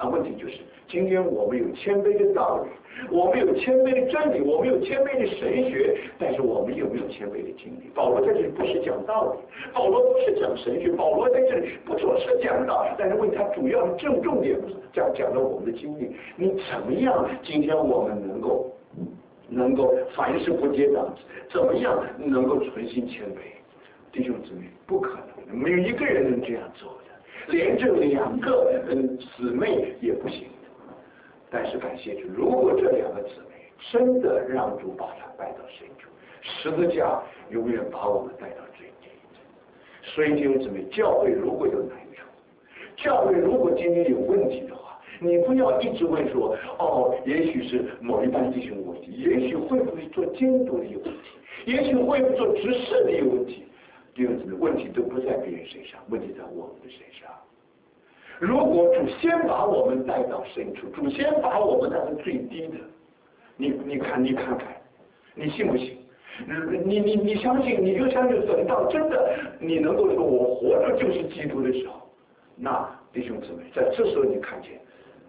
那问题就是，今天我们有谦卑的道理，我们有谦卑的真理，我们有谦卑的神学，但是我们有没有谦卑的经历？保罗在这里不是讲道理，保罗不是讲神学，保罗在这里不只是讲道，但是问他主要的正重点不是讲讲到我们的经历，你怎么样？今天我们能够能够凡事不跌宕，怎么样能够存心谦卑？弟兄姊妹，不可能的，没有一个人能这样做的。连这两个嗯姊妹也不行，但是感谢主，如果这两个姊妹真的让主把她带到深处，十字架永远把我们带到最低。所以弟兄姊妹，教会如果有难处，教会如果今天有问题的话，你不要一直问说，哦，也许是某一班弟兄有问题，也许会不会做监督的有问题，也许会不会做执事的有问题。弟兄姊妹，问题都不在别人身上，问题在我们的身上。如果主先把我们带到深处，主先把我们带到最低的，你你看你看看，你信不信？你你你相信，你就相信等到真的你能够说我活着就是基督的时候，那弟兄姊妹，在这时候你看见，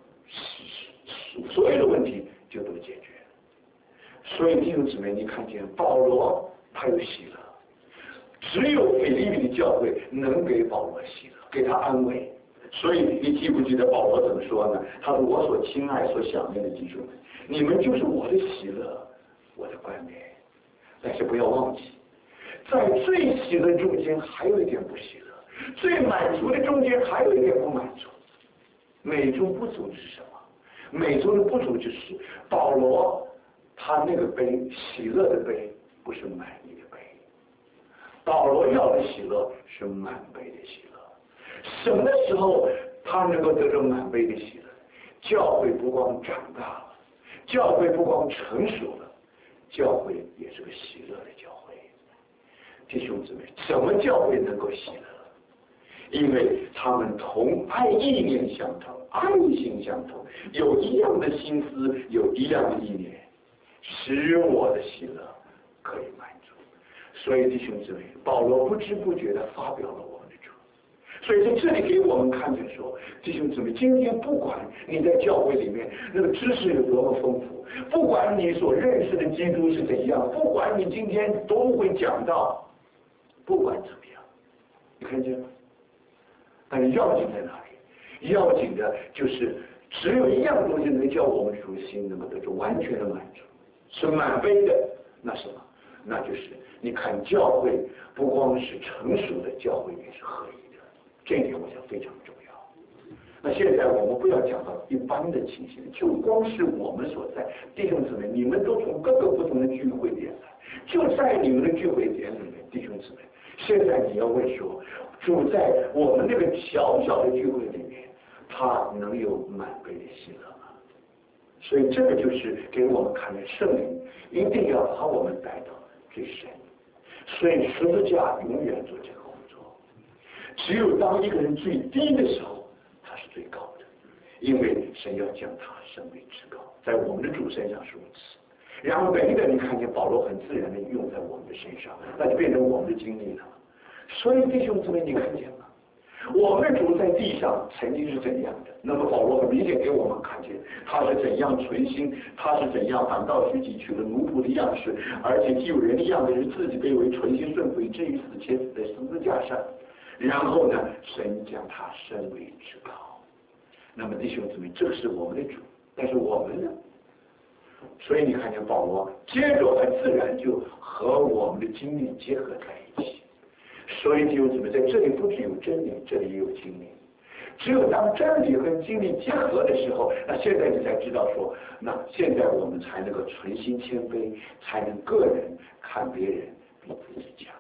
所有的问题就都解决。所以弟兄姊妹，你看见保罗他有喜乐。只有腓立比的教会能给保罗喜乐，给他安慰。所以你记不记得保罗怎么说呢？他说：“我所亲爱、所想念的弟兄们，你们就是我的喜乐，我的冠冕。”但是不要忘记，在最喜乐中间还有一点不喜乐，最满足的中间还有一点不满足。美中不足是什么？美中的不足就是保罗他那个杯，喜乐的杯不是满意的杯。保罗要的喜乐是满杯的喜乐。什么时候他能够得到满杯的喜乐？教会不光长大了，教会不光成熟了，教会也是个喜乐的教会。弟兄姊妹，什么教会能够喜乐？因为他们同爱意念相同，爱心相同，有一样的心思，有一样的意念，使我的喜乐可以满足。所以弟兄姊妹，保罗不知不觉地发表了我们的主。所以在这里给我们看见说，弟兄姊妹，今天不管你在教会里面那个知识有多么丰富，不管你所认识的基督是怎样，不管你今天多么会讲道，不管怎么样，你看见吗？但是要紧在哪里？要紧的就是只有一样东西能叫我们主心能够得到完全的满足，是满杯的。那什么？那就是你看教会不光是成熟的教会，也是合一的，这一点我想非常重要。那现在我们不要讲到一般的情形，就光是我们所在弟兄姊妹，你们都从各个不同的聚会点来，就在你们的聚会点里面，弟兄姊妹，现在你要问说，主在我们这个小小的聚会里面，他能有满杯的喜乐吗？所以这个就是给我们看的圣灵一定要把我们带到最深，所以十字架永远做这个工作。只有当一个人最低的时候，他是最高的，因为神要将他升为至高，在我们的主身上是如此。然后每一个人看见保罗很自然的用在我们的身上，那就变成我们的经历了。所以弟兄姊妹，你看见吗？我们主在地上曾经是怎样的，那么保罗很明显给我们看见他是怎样存心，他是怎样反倒自己取了奴仆的样式，而且既有人的样子，是自己卑微存心顺服，以至于死，且死在十字架上。然后呢，神将他升为至高。那么弟兄姊妹，这是我们的主，但是我们呢？所以你看见保罗接着很自然就和我们的经历结合在一起。所以弟兄姊妹，在这里不只有真理，这里也有经历。只有当真理和经历结合的时候，那现在你才知道说，那现在我们才能够存心谦卑，才能个人看别人比自己强。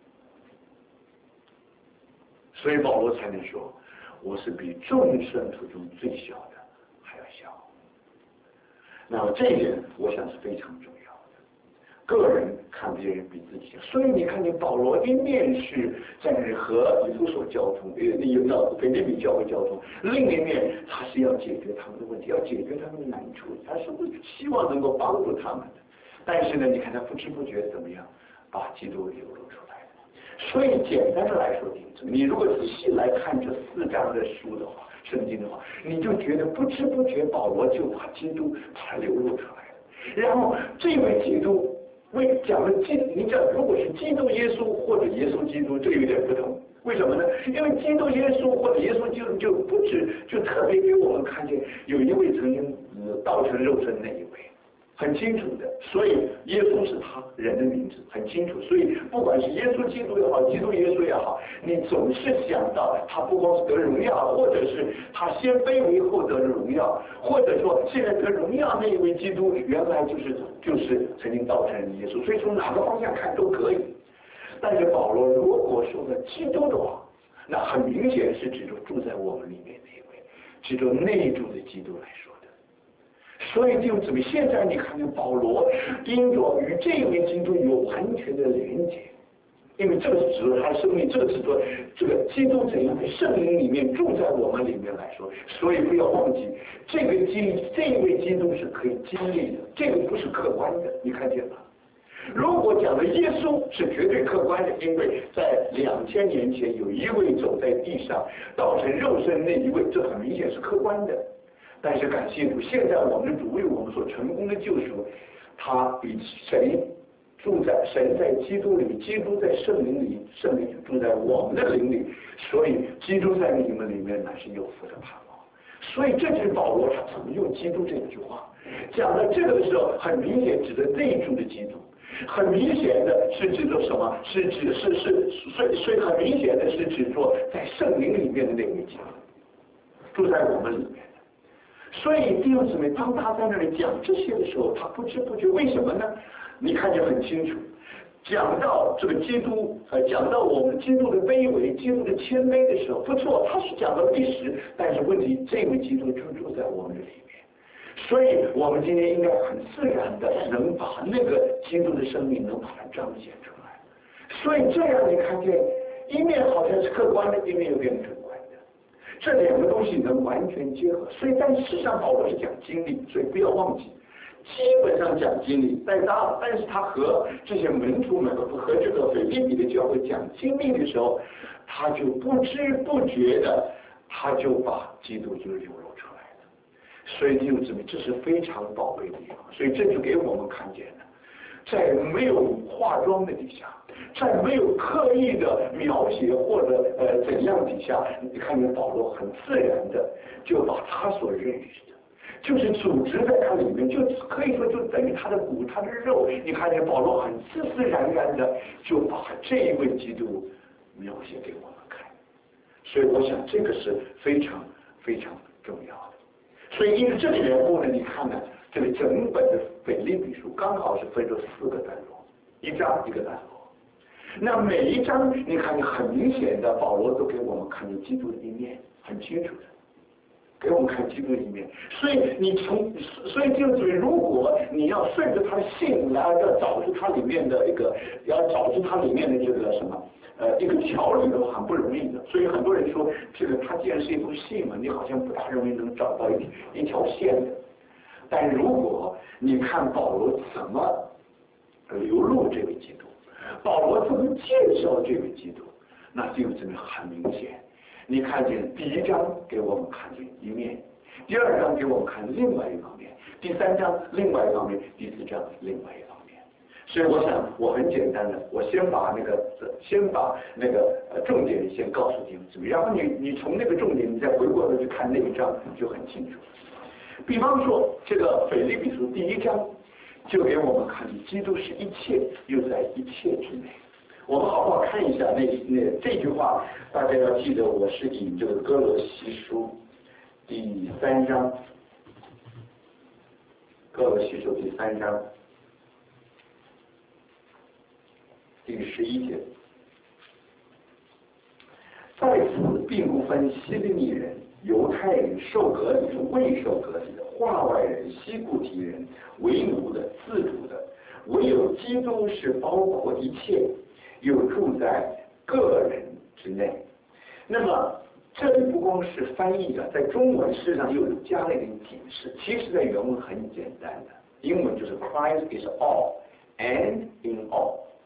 所以保罗才能说，我是比众圣徒中最小的还要小。那么这一点，我想是非常重要的。个人看别人比自己强，所以你看见保罗一面是在和以弗所交通，呃，有到腓立比教会交通，另一面他是要解决他们的问题，要解决他们的难处，他是不希望能够帮助他们的。但是呢，你看他不知不觉怎么样把基督流露出来了。 所以简单的来说，你如果仔细来看这四章的书的话，圣经的话，你就觉得不知不觉保罗就把基督把它流露出来了。然后这位基督为讲了基，你讲如果是基督耶稣或者耶稣基督，这有点不同。为什么呢？因为基督耶稣或者耶稣基督就不止就特别给我们看见有一位曾经道成肉身那一位。很清楚的，所以耶稣是他人的名字，很清楚。所以不管是耶稣基督也好，基督耶稣也好，你总是想到他不光是得荣耀，或者是他先卑微后得荣耀，或者说现在得荣耀那一位基督，原来就是就是曾经道成耶稣。所以从哪个方向看都可以。但是保罗如果说的基督的话，那很明显是指着住在我们里面那一位，指着内住的基督来说。所以就怎么现在你看见保罗因着与这位基督有完全的连接，因为这个是指着他的生命，这个指着这个基督怎样在圣灵里面住在我们里面来说，所以不要忘记这个基这位基督是可以经历的，这个不是客观的，你看见吗？如果讲的耶稣是绝对客观的，因为在两千年前有一位走在地上道成肉身那一位，这很明显是客观的。但是感谢主，现在我们的主为我们所成功的救赎，他比神住在神在基督里，基督在圣灵里，圣灵住在我们的灵里，所以基督在你们里面乃是有福的盼望。所以这就是保罗他怎么用基督这一句话讲到这个的时候，很明显指的内住的基督，很明显的是指着什么？是指是是所以所以很明显的是指着在圣灵里面的那位基督住在我们里面。所以弟兄姊妹，当他在那里讲这些的时候，他不知不觉，为什么呢？你看就很清楚。讲到这个基督，呃，讲到我们基督的卑微、基督的谦卑的时候，不错，他是讲到历史，但是问题，这位基督就住在我们的里面，所以我们今天应该很自然的能把那个基督的生命能把它彰显出来。所以这样你看见，一面好像是客观的，一面有点主观。这两个东西能完全结合，所以但事实上保罗是讲经历，所以不要忘记，基本上讲经历，但他但是他和这些门徒们和这个腓立比的教会讲经历的时候，他就不知不觉的他就把基督就流露出来了。所以弟兄姊妹，这是非常宝贵的地方，所以这就给我们看见了，在没有化妆的底下，在没有刻意的描写或者呃怎样底下，你看见保罗很自然的就把他所认识的，就是组织在他里面，就可以说就等于他的骨他的肉，你看见保罗很自自然然的就把这一位基督描写给我们看，所以我想这个是非常非常重要的。所以因为这里缘故呢，你看呢，这个整本的腓立比书刚好是分成四个段落，一章一个段落。那每一章你看见很明显的，保罗都给我们看见基督的一面，很清楚的给我们看基督的一面。所以你从所以就是如果你要顺着他的信来要找出它里面的一个，要找出它里面的这个什么呃一个条理的话，很不容易的。所以很多人说，这个它既然是一封信嘛，你好像不大容易能找到一一条线的。但如果你看保罗怎么流露这位基督，保罗怎么介绍这位基督，那就真的很明显。你看见第一章给我们看见一面，第二章给我们看另外一方面，第三章另外一方面，第四章另外一方面。所以我想我很简单的，我先把那个先把那个呃重点先告诉你们怎么，然后你你从那个重点你再回过头去看那一章就很清楚。比方说这个腓立比书第一章就给我们看基督是一切，又在一切之内。我们好不好看一下那那这句话，大家要记得，我是引这个哥罗西书第三章，哥罗西书第三章第十一节，在此并不分希利尼人、犹太人、受割礼、未受割礼的、化外人、希古提人、为奴的、自主的，唯有基督是包括一切，又住在个人之内。那么这里不光是翻译的，在中文事实上又加了一点解释。其实在原文很简单的，英文就是 Christ is all and in all。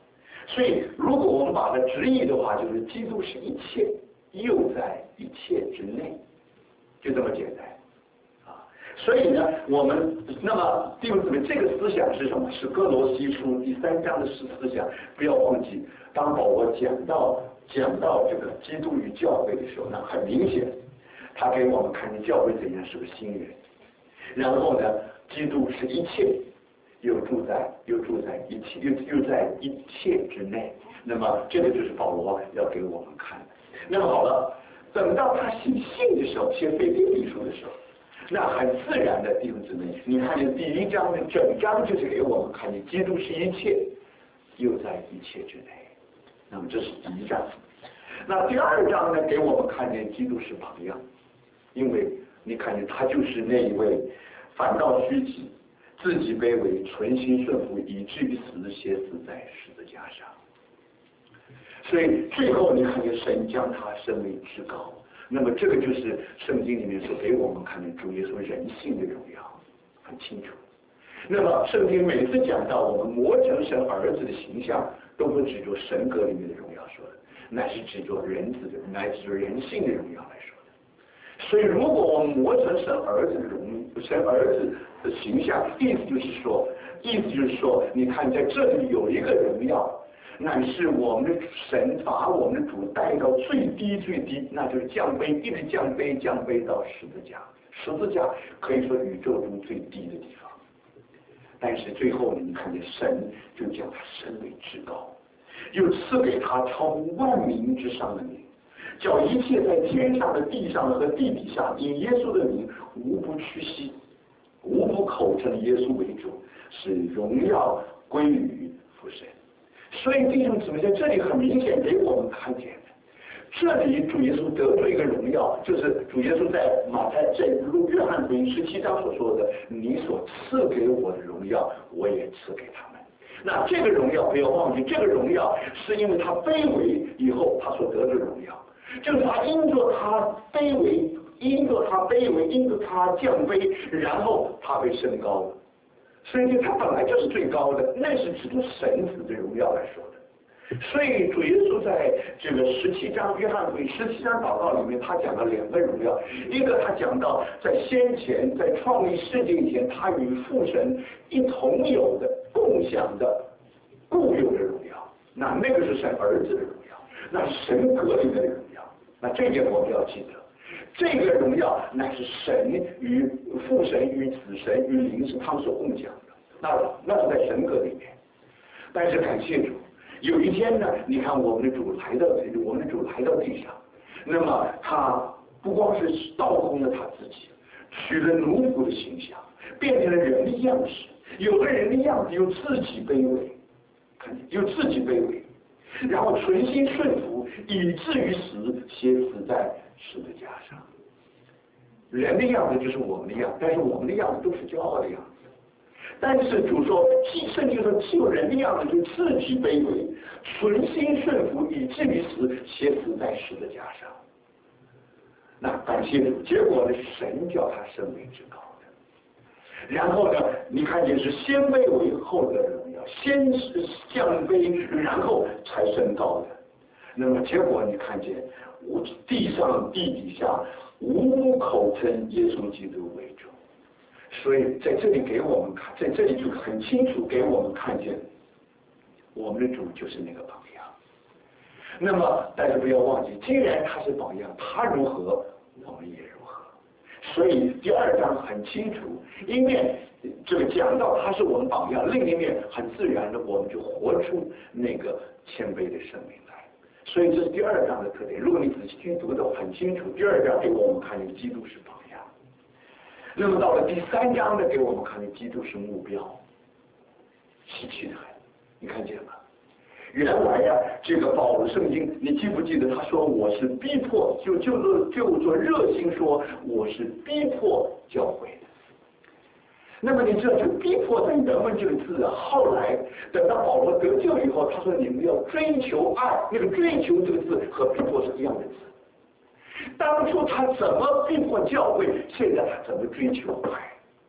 所以如果我们把它直译的话，就是基督是一切，又在一切之内，就这么简单。所以呢，我们那么弟兄姊妹，这个思想是什么？是哥罗西书第三章的思思想。不要忘记，当保罗讲到讲到这个基督与教会的时候，那很明显，他给我们看见教会怎样是个新人。然后呢，基督是一切，又住在又住在一切，又又在一切之内。那么这个就是保罗要给我们看的。那么好了，等到他写信的时候，写腓立比书的时候。那很自然的弟兄姊妹，你看见第一章的整章就是给我们看见基督是一切，又在一切之内。那么这是第一章。那第二章呢，给我们看见基督是榜样，因为你看见他就是那一位反倒虚己，自己卑微，存心顺服，以至于死，写死在十字架上。所以最后你看见神将他升为至高。那么这个就是圣经里面所给我们看的主耶稣人性的荣耀，很清楚。那么圣经每次讲到我们磨成神儿子的形象，都不指着神格里面的荣耀说的，乃是指着人子的，乃是指着人性的荣耀来说的。所以如果我们磨成神儿子的荣，神儿子的形象，意思就是说，意思就是说，你看在这里有一个荣耀。乃是我们的神把我们的主带到最低最低，那就是降卑，一直降卑降卑到十字架。十字架可以说宇宙中最低的地方，但是最后呢，你看见神就将他升为至高，又赐给他超乎万民之上的名，叫一切在天上的、地上和地底下因耶稣的名无不屈膝，无不口称耶稣为主，使荣耀归于父神。所以弟兄姊妹，在这里很明显给我们看见的，这里主耶稣得罪一个荣耀，就是主耶稣在马太在路约翰福音十七章所说的：“你所赐给我的荣耀，我也赐给他们。”那这个荣耀不要忘记，这个荣耀是因为他卑微以后他所得的荣耀，就是他因着他卑微，因着他卑微，因着他降卑，然后他被升高了。所以他本来就是最高的，那是指着神子的荣耀来说的。所以主耶稣在这个十七章约翰福音十七章祷告里面，他讲了两个荣耀，一个他讲到在先前在创立世界以前，他与父神一同有的共享的固有的荣耀，那那个是神儿子的荣耀，那是神格里面的荣耀，那这点我们要记得。这个荣耀乃是神与父神与子神与灵是他们所共享的，那那是在神格里面。但是感谢主，有一天呢，你看我们的主来到我们的主来到地上，那么他不光是倒空了他自己，取了奴仆的形象，变成了人的样式，有了人的样子，又自己卑微，看见又自己卑微，然后存心顺服，以至于死，写死在十字架上。人的样子就是我们的样子，但是我们的样子都是骄傲的样子。但是主说，既圣经说，既有人的样子，就自己卑微，存心顺服，以至于死，写死在十字架上。那感谢主，结果呢，神叫他升为至高的。然后呢，你看见是先卑微后得荣耀，先是降卑，然后才升高的。那么结果你看见，地上地底下无口称耶稣基督为主，所以在这里给我们看，在这里就很清楚给我们看见，我们的主就是那个榜样。那么但是不要忘记，既然他是榜样，他如何，我们也如何。所以第二章很清楚，一面这个讲到他是我们榜样，另一面很自然的我们就活出那个谦卑的生命来。所以这是第二章的特点。如果你仔细去读的很清楚，第二章给我们看见基督是榜样。那么到了第三章呢，给我们看见基督是目标，稀奇的很，你看见吗？原来呀、啊，这个保罗圣经，你记不记得他说我是逼迫，就就做就做热心说我是逼迫教会的。那么你知道这逼迫在原文这个字啊，后来等到保罗得救以后，他说你们要追求爱，那个追求这个字和逼迫是一样的字。当初他怎么逼迫教会，现在他怎么追求爱？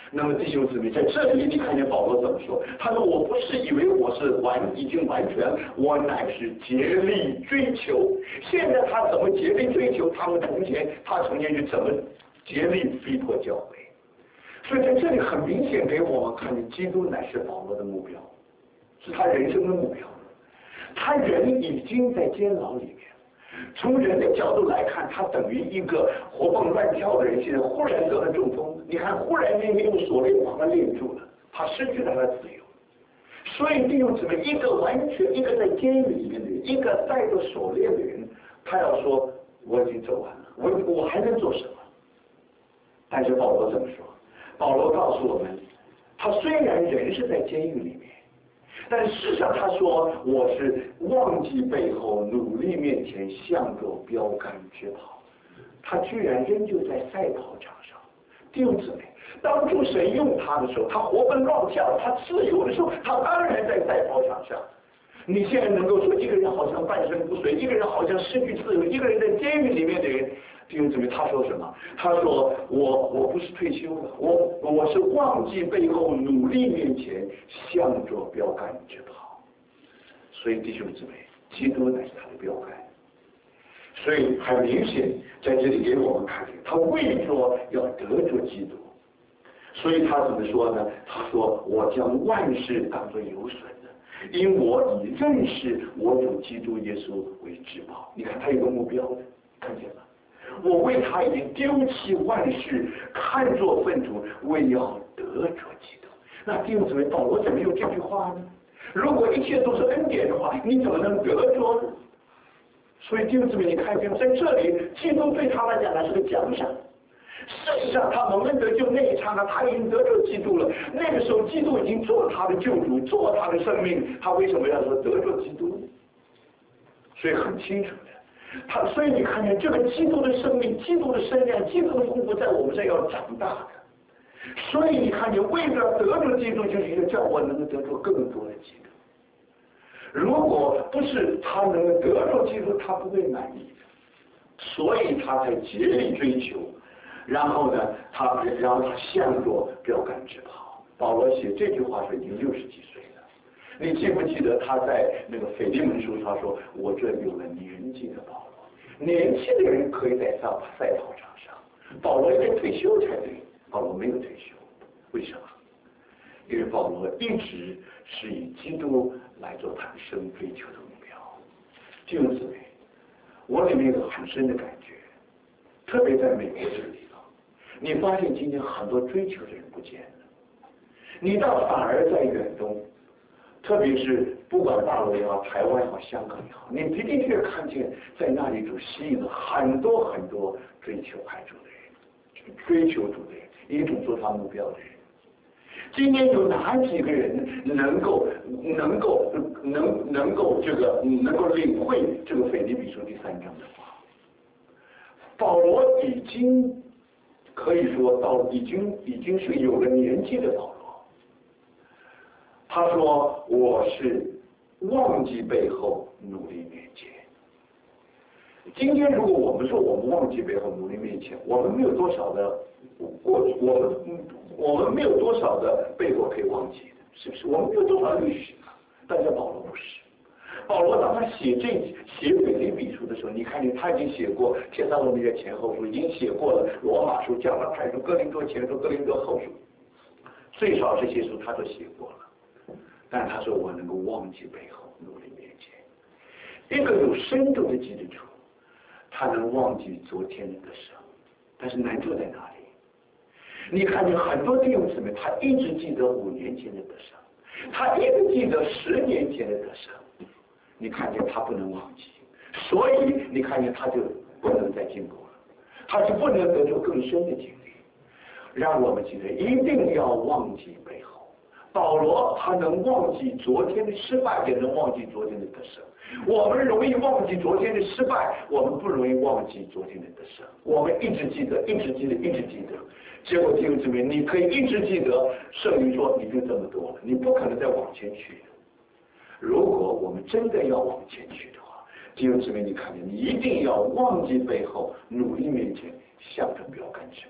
那么弟兄姊妹，在这里你看见保罗怎么说？他说：“我不是以为我是完已经完全，我乃是竭力追求。”现在他怎么竭力追求？他们从前他从前是怎么竭力逼迫教会？所以在这里很明显给我们看见，基督乃是保罗的目标，是他人生的目标。他人已经在监牢里面。从人的角度来看，他等于一个活蹦乱跳的人，现在忽然得了中风，你看忽然间用锁链把他链住了，他失去了他的自由。所以弟兄姊妹，一个完全一个在监狱里面的人，一个带着锁链的人，他要说我已经走完了，我我还能做什么？但是保罗这么说，保罗告诉我们，他虽然人是在监狱里面，但事实上他说我是忘记背后，努力面前，向着标杆直跑。他居然仍旧在赛跑场上。弟兄姊妹，当主神用他的时候，他活蹦乱跳，他自由的时候，他当然在赛跑场上。你现在能够说一个人好像半身不遂，一个人好像失去自由，一个人在监狱里面的人，弟兄姊妹，他说什么？他说我我不是退休了，我我是忘记背后，努力面前，向着标杆直跑。所以弟兄姊妹，基督乃是他的标杆。所以很明显，在这里给我们看见，他为说要得着基督，所以他怎么说呢？他说我将万事当作有损的，因我以认识我主基督耶稣为至宝。你看他有个目标的，看见了？我为他已经丢弃万事，看作粪土，为要得着基督。那弟兄姊妹，保罗怎么用这句话呢？如果一切都是恩典的话，你怎么能得着呢？所以弟兄姊妹，你看见在这里，基督对他来讲呢是个奖赏。事实上，他蒙恩得救那一刹那，他已经得着基督了。那个时候，基督已经做他的救主，做他的生命。他为什么要说得着基督呢？所以很清楚的，他所以你看见这个基督的生命、基督的身量、基督的功夫，在我们这要长大的。所以你看见，为了得着基督，就是要叫我能够得着更多的基督。如果不是他能够得着基督，他不会满意的，所以他才竭力追求。然后呢，他然后他向着标杆直跑。保罗写这句话时已经六十几岁了。你记不记得他在那个腓利门书他说：“我这有了年纪的保罗，年轻的人可以在赛赛跑场上，保罗应该退休才对。保罗没有退休，为什么？因为保罗一直是以基督来做他生追求的目标。弟兄姊妹，我里面有很深的感觉，特别在美国这里了，你发现今天很多追求的人不见了，你倒反而在远东，特别是不管大陆也好，台湾也好，香港也好，你的的确看见在那里就吸引了很多很多追求爱主的人，追求主的人，一种做他目标的人。今天有哪几个人能够能够能能够这个能够领会这个腓立比书第三章的话？保罗已经可以说到已经已经是有了年纪的保罗。他说：“我是忘记背后，努力面前。”今天如果我们说我们忘记背后，努力面前，我们没有多少的过，我们我们没有多少的背后可以忘记的，是不是？我们没有多少历史啊，但是保罗不是。保罗当他写这写腓立比书的时候，你看见他已经写过帖撒罗尼迦前后书，已经写过了罗马书、加拉太书、哥林多前书、哥林多后书，最少这些书他都写过了。但是他说我能够忘记背后，努力面前。一个有深度的基督徒，他能忘记昨天的得胜，但是难处在哪里？你看见很多弟兄姊妹，他一直记得五年前的得胜，他一直记得十年前的得胜。你看见他不能忘记，所以你看见他就不能再进步了，他就不能得出更深的经历。让我们记得一定要忘记背后。保罗他能忘记昨天的失败，也能忘记昨天的得胜。我们容易忘记昨天的失败，我们不容易忘记昨天的得胜。我们一直记得，一直记得，一直记得。结果弟兄姊妹，你可以一直记得，圣灵说你就这么多了，你不可能再往前去的。如果我们真的要往前去的话，弟兄姊妹，你看见，你一定要忘记背后，努力面前，向着标杆直跑。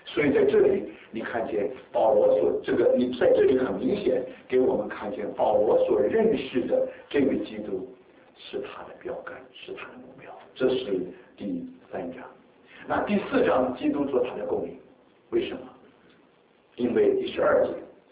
所以在这里你看见保罗所这个，你在这里很明显给我们看见保罗所认识的这位基督是他的标杆，是他的目标。这是第三章。那第四章基督做他的供应，为什么？因为第十二节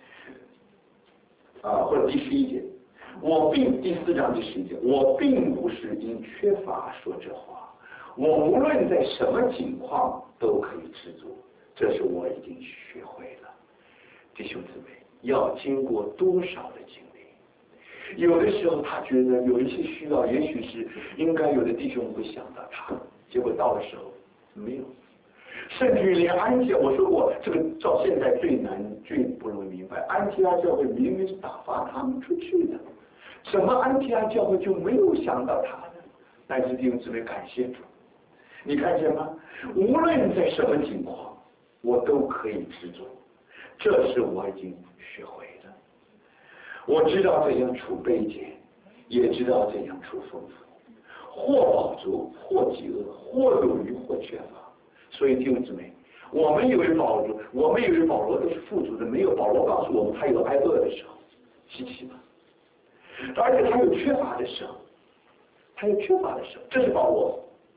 啊，或者第十一节，我并第四章第十一节，我并不是因缺乏说这话，我无论在什么情况都可以知足，这是我已经学会了。弟兄姊妹，要经过多少的经历？有的时候他觉得有一些需要，也许是应该有的弟兄会想到他，结果到的时候没有。甚至于连安提，我说过，这个到现在最难、最不容易明白，安提阿教会明明是打发他们出去的，怎么安提阿教会就没有想到他呢？但是弟兄姊妹，感谢主，你看见吗？无论在什么情况，我都可以知足，这是我已经学会了。我知道怎样处卑贱，也知道怎样处丰富，或饱足，或饥饿，或有余，或缺乏。所以弟兄姊妹，我们以为保罗，我们以为保罗都是富足的，没有。保罗告诉我们，他有挨饿的时候，稀奇吗？而且他有缺乏的时候，他有缺乏的时候，这是保罗。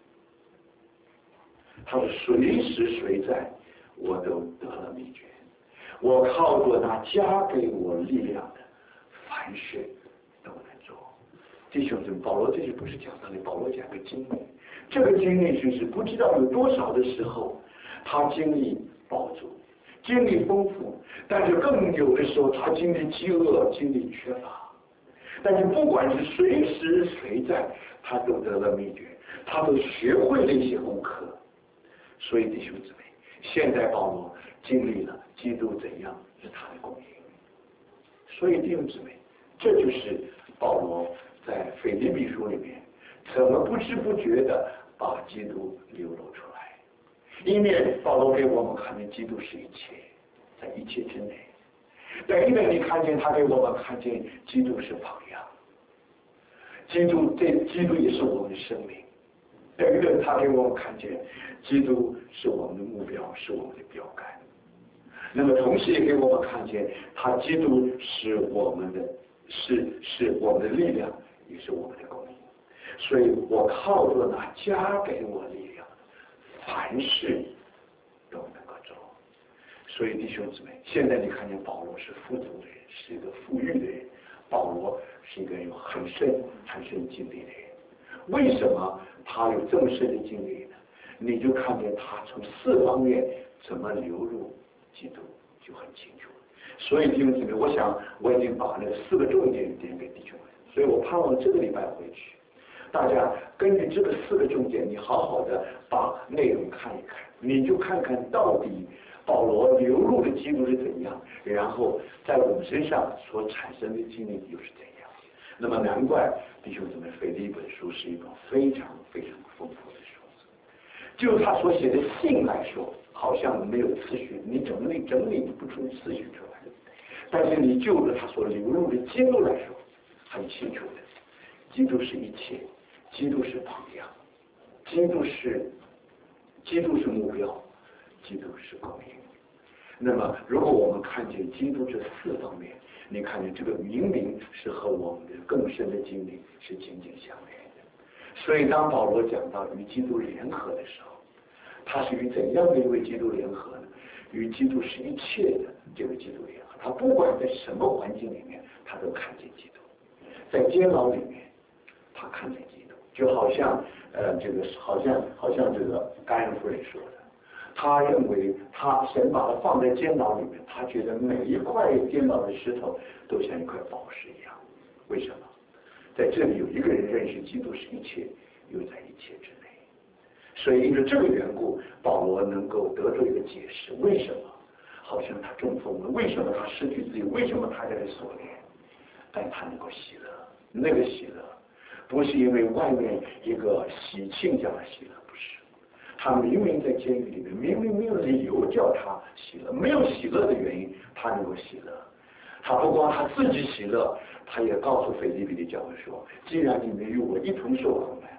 他说随时随在，我都得了秘诀。我靠着那加给我力量的，凡事都能做。弟兄姊妹，保罗这里不是讲道理，保罗讲个经历。这个经历就是不知道有多少的时候，他经历饱足，经历丰富，但是更有的时候他经历饥饿，经历缺乏。但是不管是随时随在，他都得了秘诀，他都学会了一些功课。所以弟兄姊妹，现在保罗经历了基督怎样是他的供应。所以弟兄姊妹，这就是保罗在腓立比书里面怎么不知不觉的把基督流露出来。一面保罗给我们看见基督是一切，在一切之内；另一面你看见他给我们看见基督是榜样，基督这基督也是我们的生命。另一面他给我们看见基督是我们的目标，是我们的标杆。那么同时也给我们看见他基督是我们的是是我们的力量，也是我们的供应。所以我靠着那加给我力量，凡事都能够做。所以弟兄姊妹，现在你看见保罗是富足的人，是一个富裕的人，保罗是一个有很深很深经历的人。为什么他有这么深的经历呢？你就看见他从四方面怎么流入基督就很清楚。所以弟兄姊妹，我想我已经把那个四个重点点给弟兄们，所以我盼望这个礼拜回去，大家根据这个四个重点，你好好的把内容看一看，你就看看到底保罗流入的基督是怎样，然后在我们身上所产生的经历又是怎样。那么难怪弟兄姊妹，腓立比书是一本非常非常丰富的书。就他所写的信来说，好像没有次序，你整理整理不出次序出来。但是你就着他所流入的基督来说，很清楚的，基督是一切，基督是榜样，基督是基督是目标，基督是供应。那么如果我们看见基督这四方面，你看见这个明明是和我们的更深的经历是紧紧相连的。所以当保罗讲到与基督联合的时候，他是与怎样的一位基督联合呢？与基督是一切的这个基督联合。他不管在什么环境里面，他都看见基督。在监牢里面，他看见基督，就好像呃这个好像好像这个甘恩夫人说的，他认为他神把他放在监牢里面，他觉得每一块监牢的石头都像一块宝石一样。为什么？在这里有一个人认识基督是一切，又在一切之内。所以因为这个缘故，保罗能够得出一个解释，为什么好像他中风了，为什么他失去自由，为什么他在这锁链，但他能够喜乐。那个喜乐不是因为外面一个喜庆叫他喜乐，不是，他明明在监狱里面，明明没有理由叫他喜乐，没有喜乐的原因，他能够喜乐。他不光他自己喜乐，他也告诉腓立比的教会说，既然你们与我一同受苦难，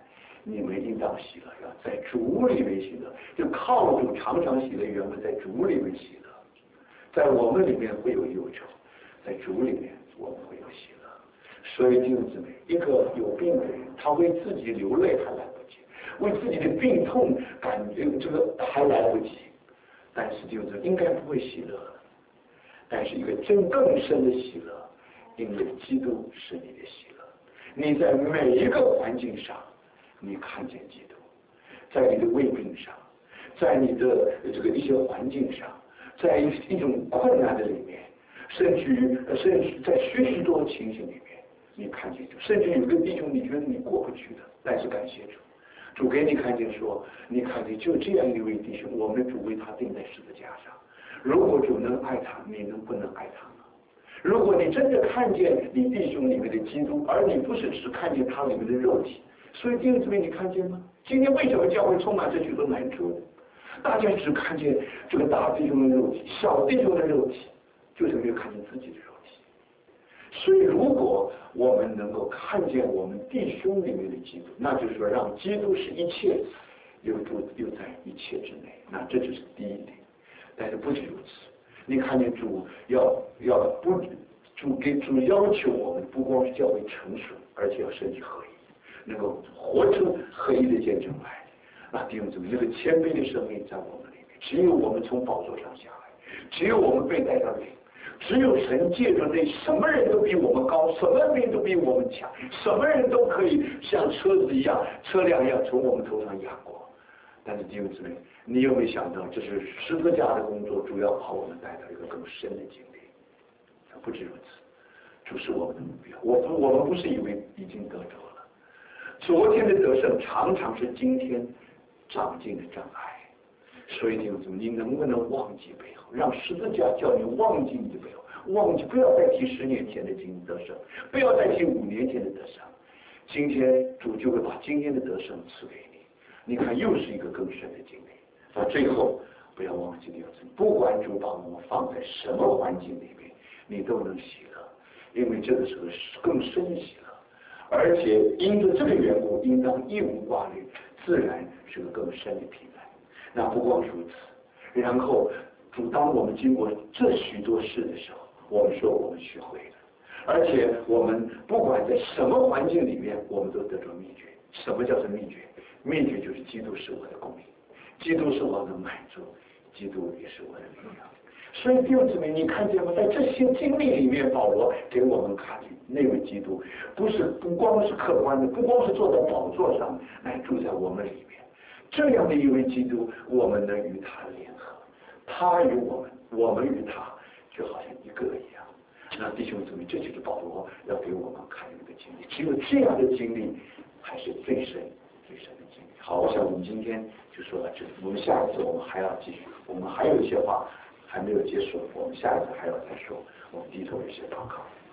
你们应当喜乐，要在主里面喜乐，就靠主常常喜乐，原本在主里面喜乐，在我们里面会有忧愁，在主里面我们会有喜乐。所以弟兄姊妹，一个有病的人，他为自己流泪还来不及，为自己的病痛感觉这个还来不及，但是弟兄姊妹应该不会喜乐，但是一个真更深的喜乐，因为基督是你的喜乐。你在每一个环境上，你看见基督，在你的胃病上，在你的这个一些环境上，在一种困难的里面，甚至于甚至在许许多情形里面，你看见主，甚至有个弟兄你觉得你过不去的，但是感谢主，主给你看见说，你看见就这样一位弟兄，我们的主为他钉在十字架上。如果主能爱他，你能不能爱他呢？如果你真的看见你弟兄里面的基督，而你不是只看见他里面的肉体，所以弟兄姊妹，你看见吗？今天为什么教会充满着许多难处呢？大家只看见这个大弟兄的肉体，小弟兄的肉体，就是没有看见自己的肉体。所以，如果我们能够看见我们弟兄里面的基督，那就是说，让基督是一切，又住又在一切之内，那这就是第一点。但是不仅如此，你看见主要要不主给主要求我们，不光是教会成熟，而且要身体合一，能够活出合一的见证来。那弟兄姊妹，这个谦卑的生命在我们里面，只有我们从宝座上下来，只有我们被带到领，只有神借着那什么人都比我们高，什么人都比我们强，什么人都可以像车子一样、车辆一样从我们头上压过。但是弟兄姊妹，你有没有想到，这是十字架的工作，主要把我们带到一个更深的经历？不止如此，主是我们的目标。我不，我们不是以为已经得着了。昨天的得胜常常是今天长进的障碍。所以弟兄姊妹，你能不能忘记背后，让十字架叫你忘记你的背后，忘记不要再提十年前的经得胜，不要再提五年前的得胜。今天主就会把今天的得胜赐给你。你看，又是一个更深的经历。到最后，不要忘记弟兄姊妹，不管主把我们放在什么环境里面，你都能喜乐，因为这个是个更深的喜乐，而且因着这个缘故，应当一无挂虑，自然是个更深的平安。那不光如此，然后主当我们经过这许多事的时候，我们说我们学会了，而且我们不管在什么环境里面，我们都得着秘诀。什么叫做秘诀？秘诀就是基督是我的供应，基督是我的满足，基督也是我的力量。所以弟兄姊妹，你看见吗？在这些经历里面，保罗给我们看见那位基督，不是不光是客观的，不光是坐在宝座上来住在我们里面，这样的一位基督，我们能与他联合，他与我们，我们与他，就好像一个一样。那弟兄姊妹，这就是保罗要给我们看的一个经历。只有这样的经历，才是最深、最深的经历。好，我想我们今天就说到这里，我们下一次我们还要继续，我们还有一些话还没有结束，我们下一次还要再说。我们低头有些祷告。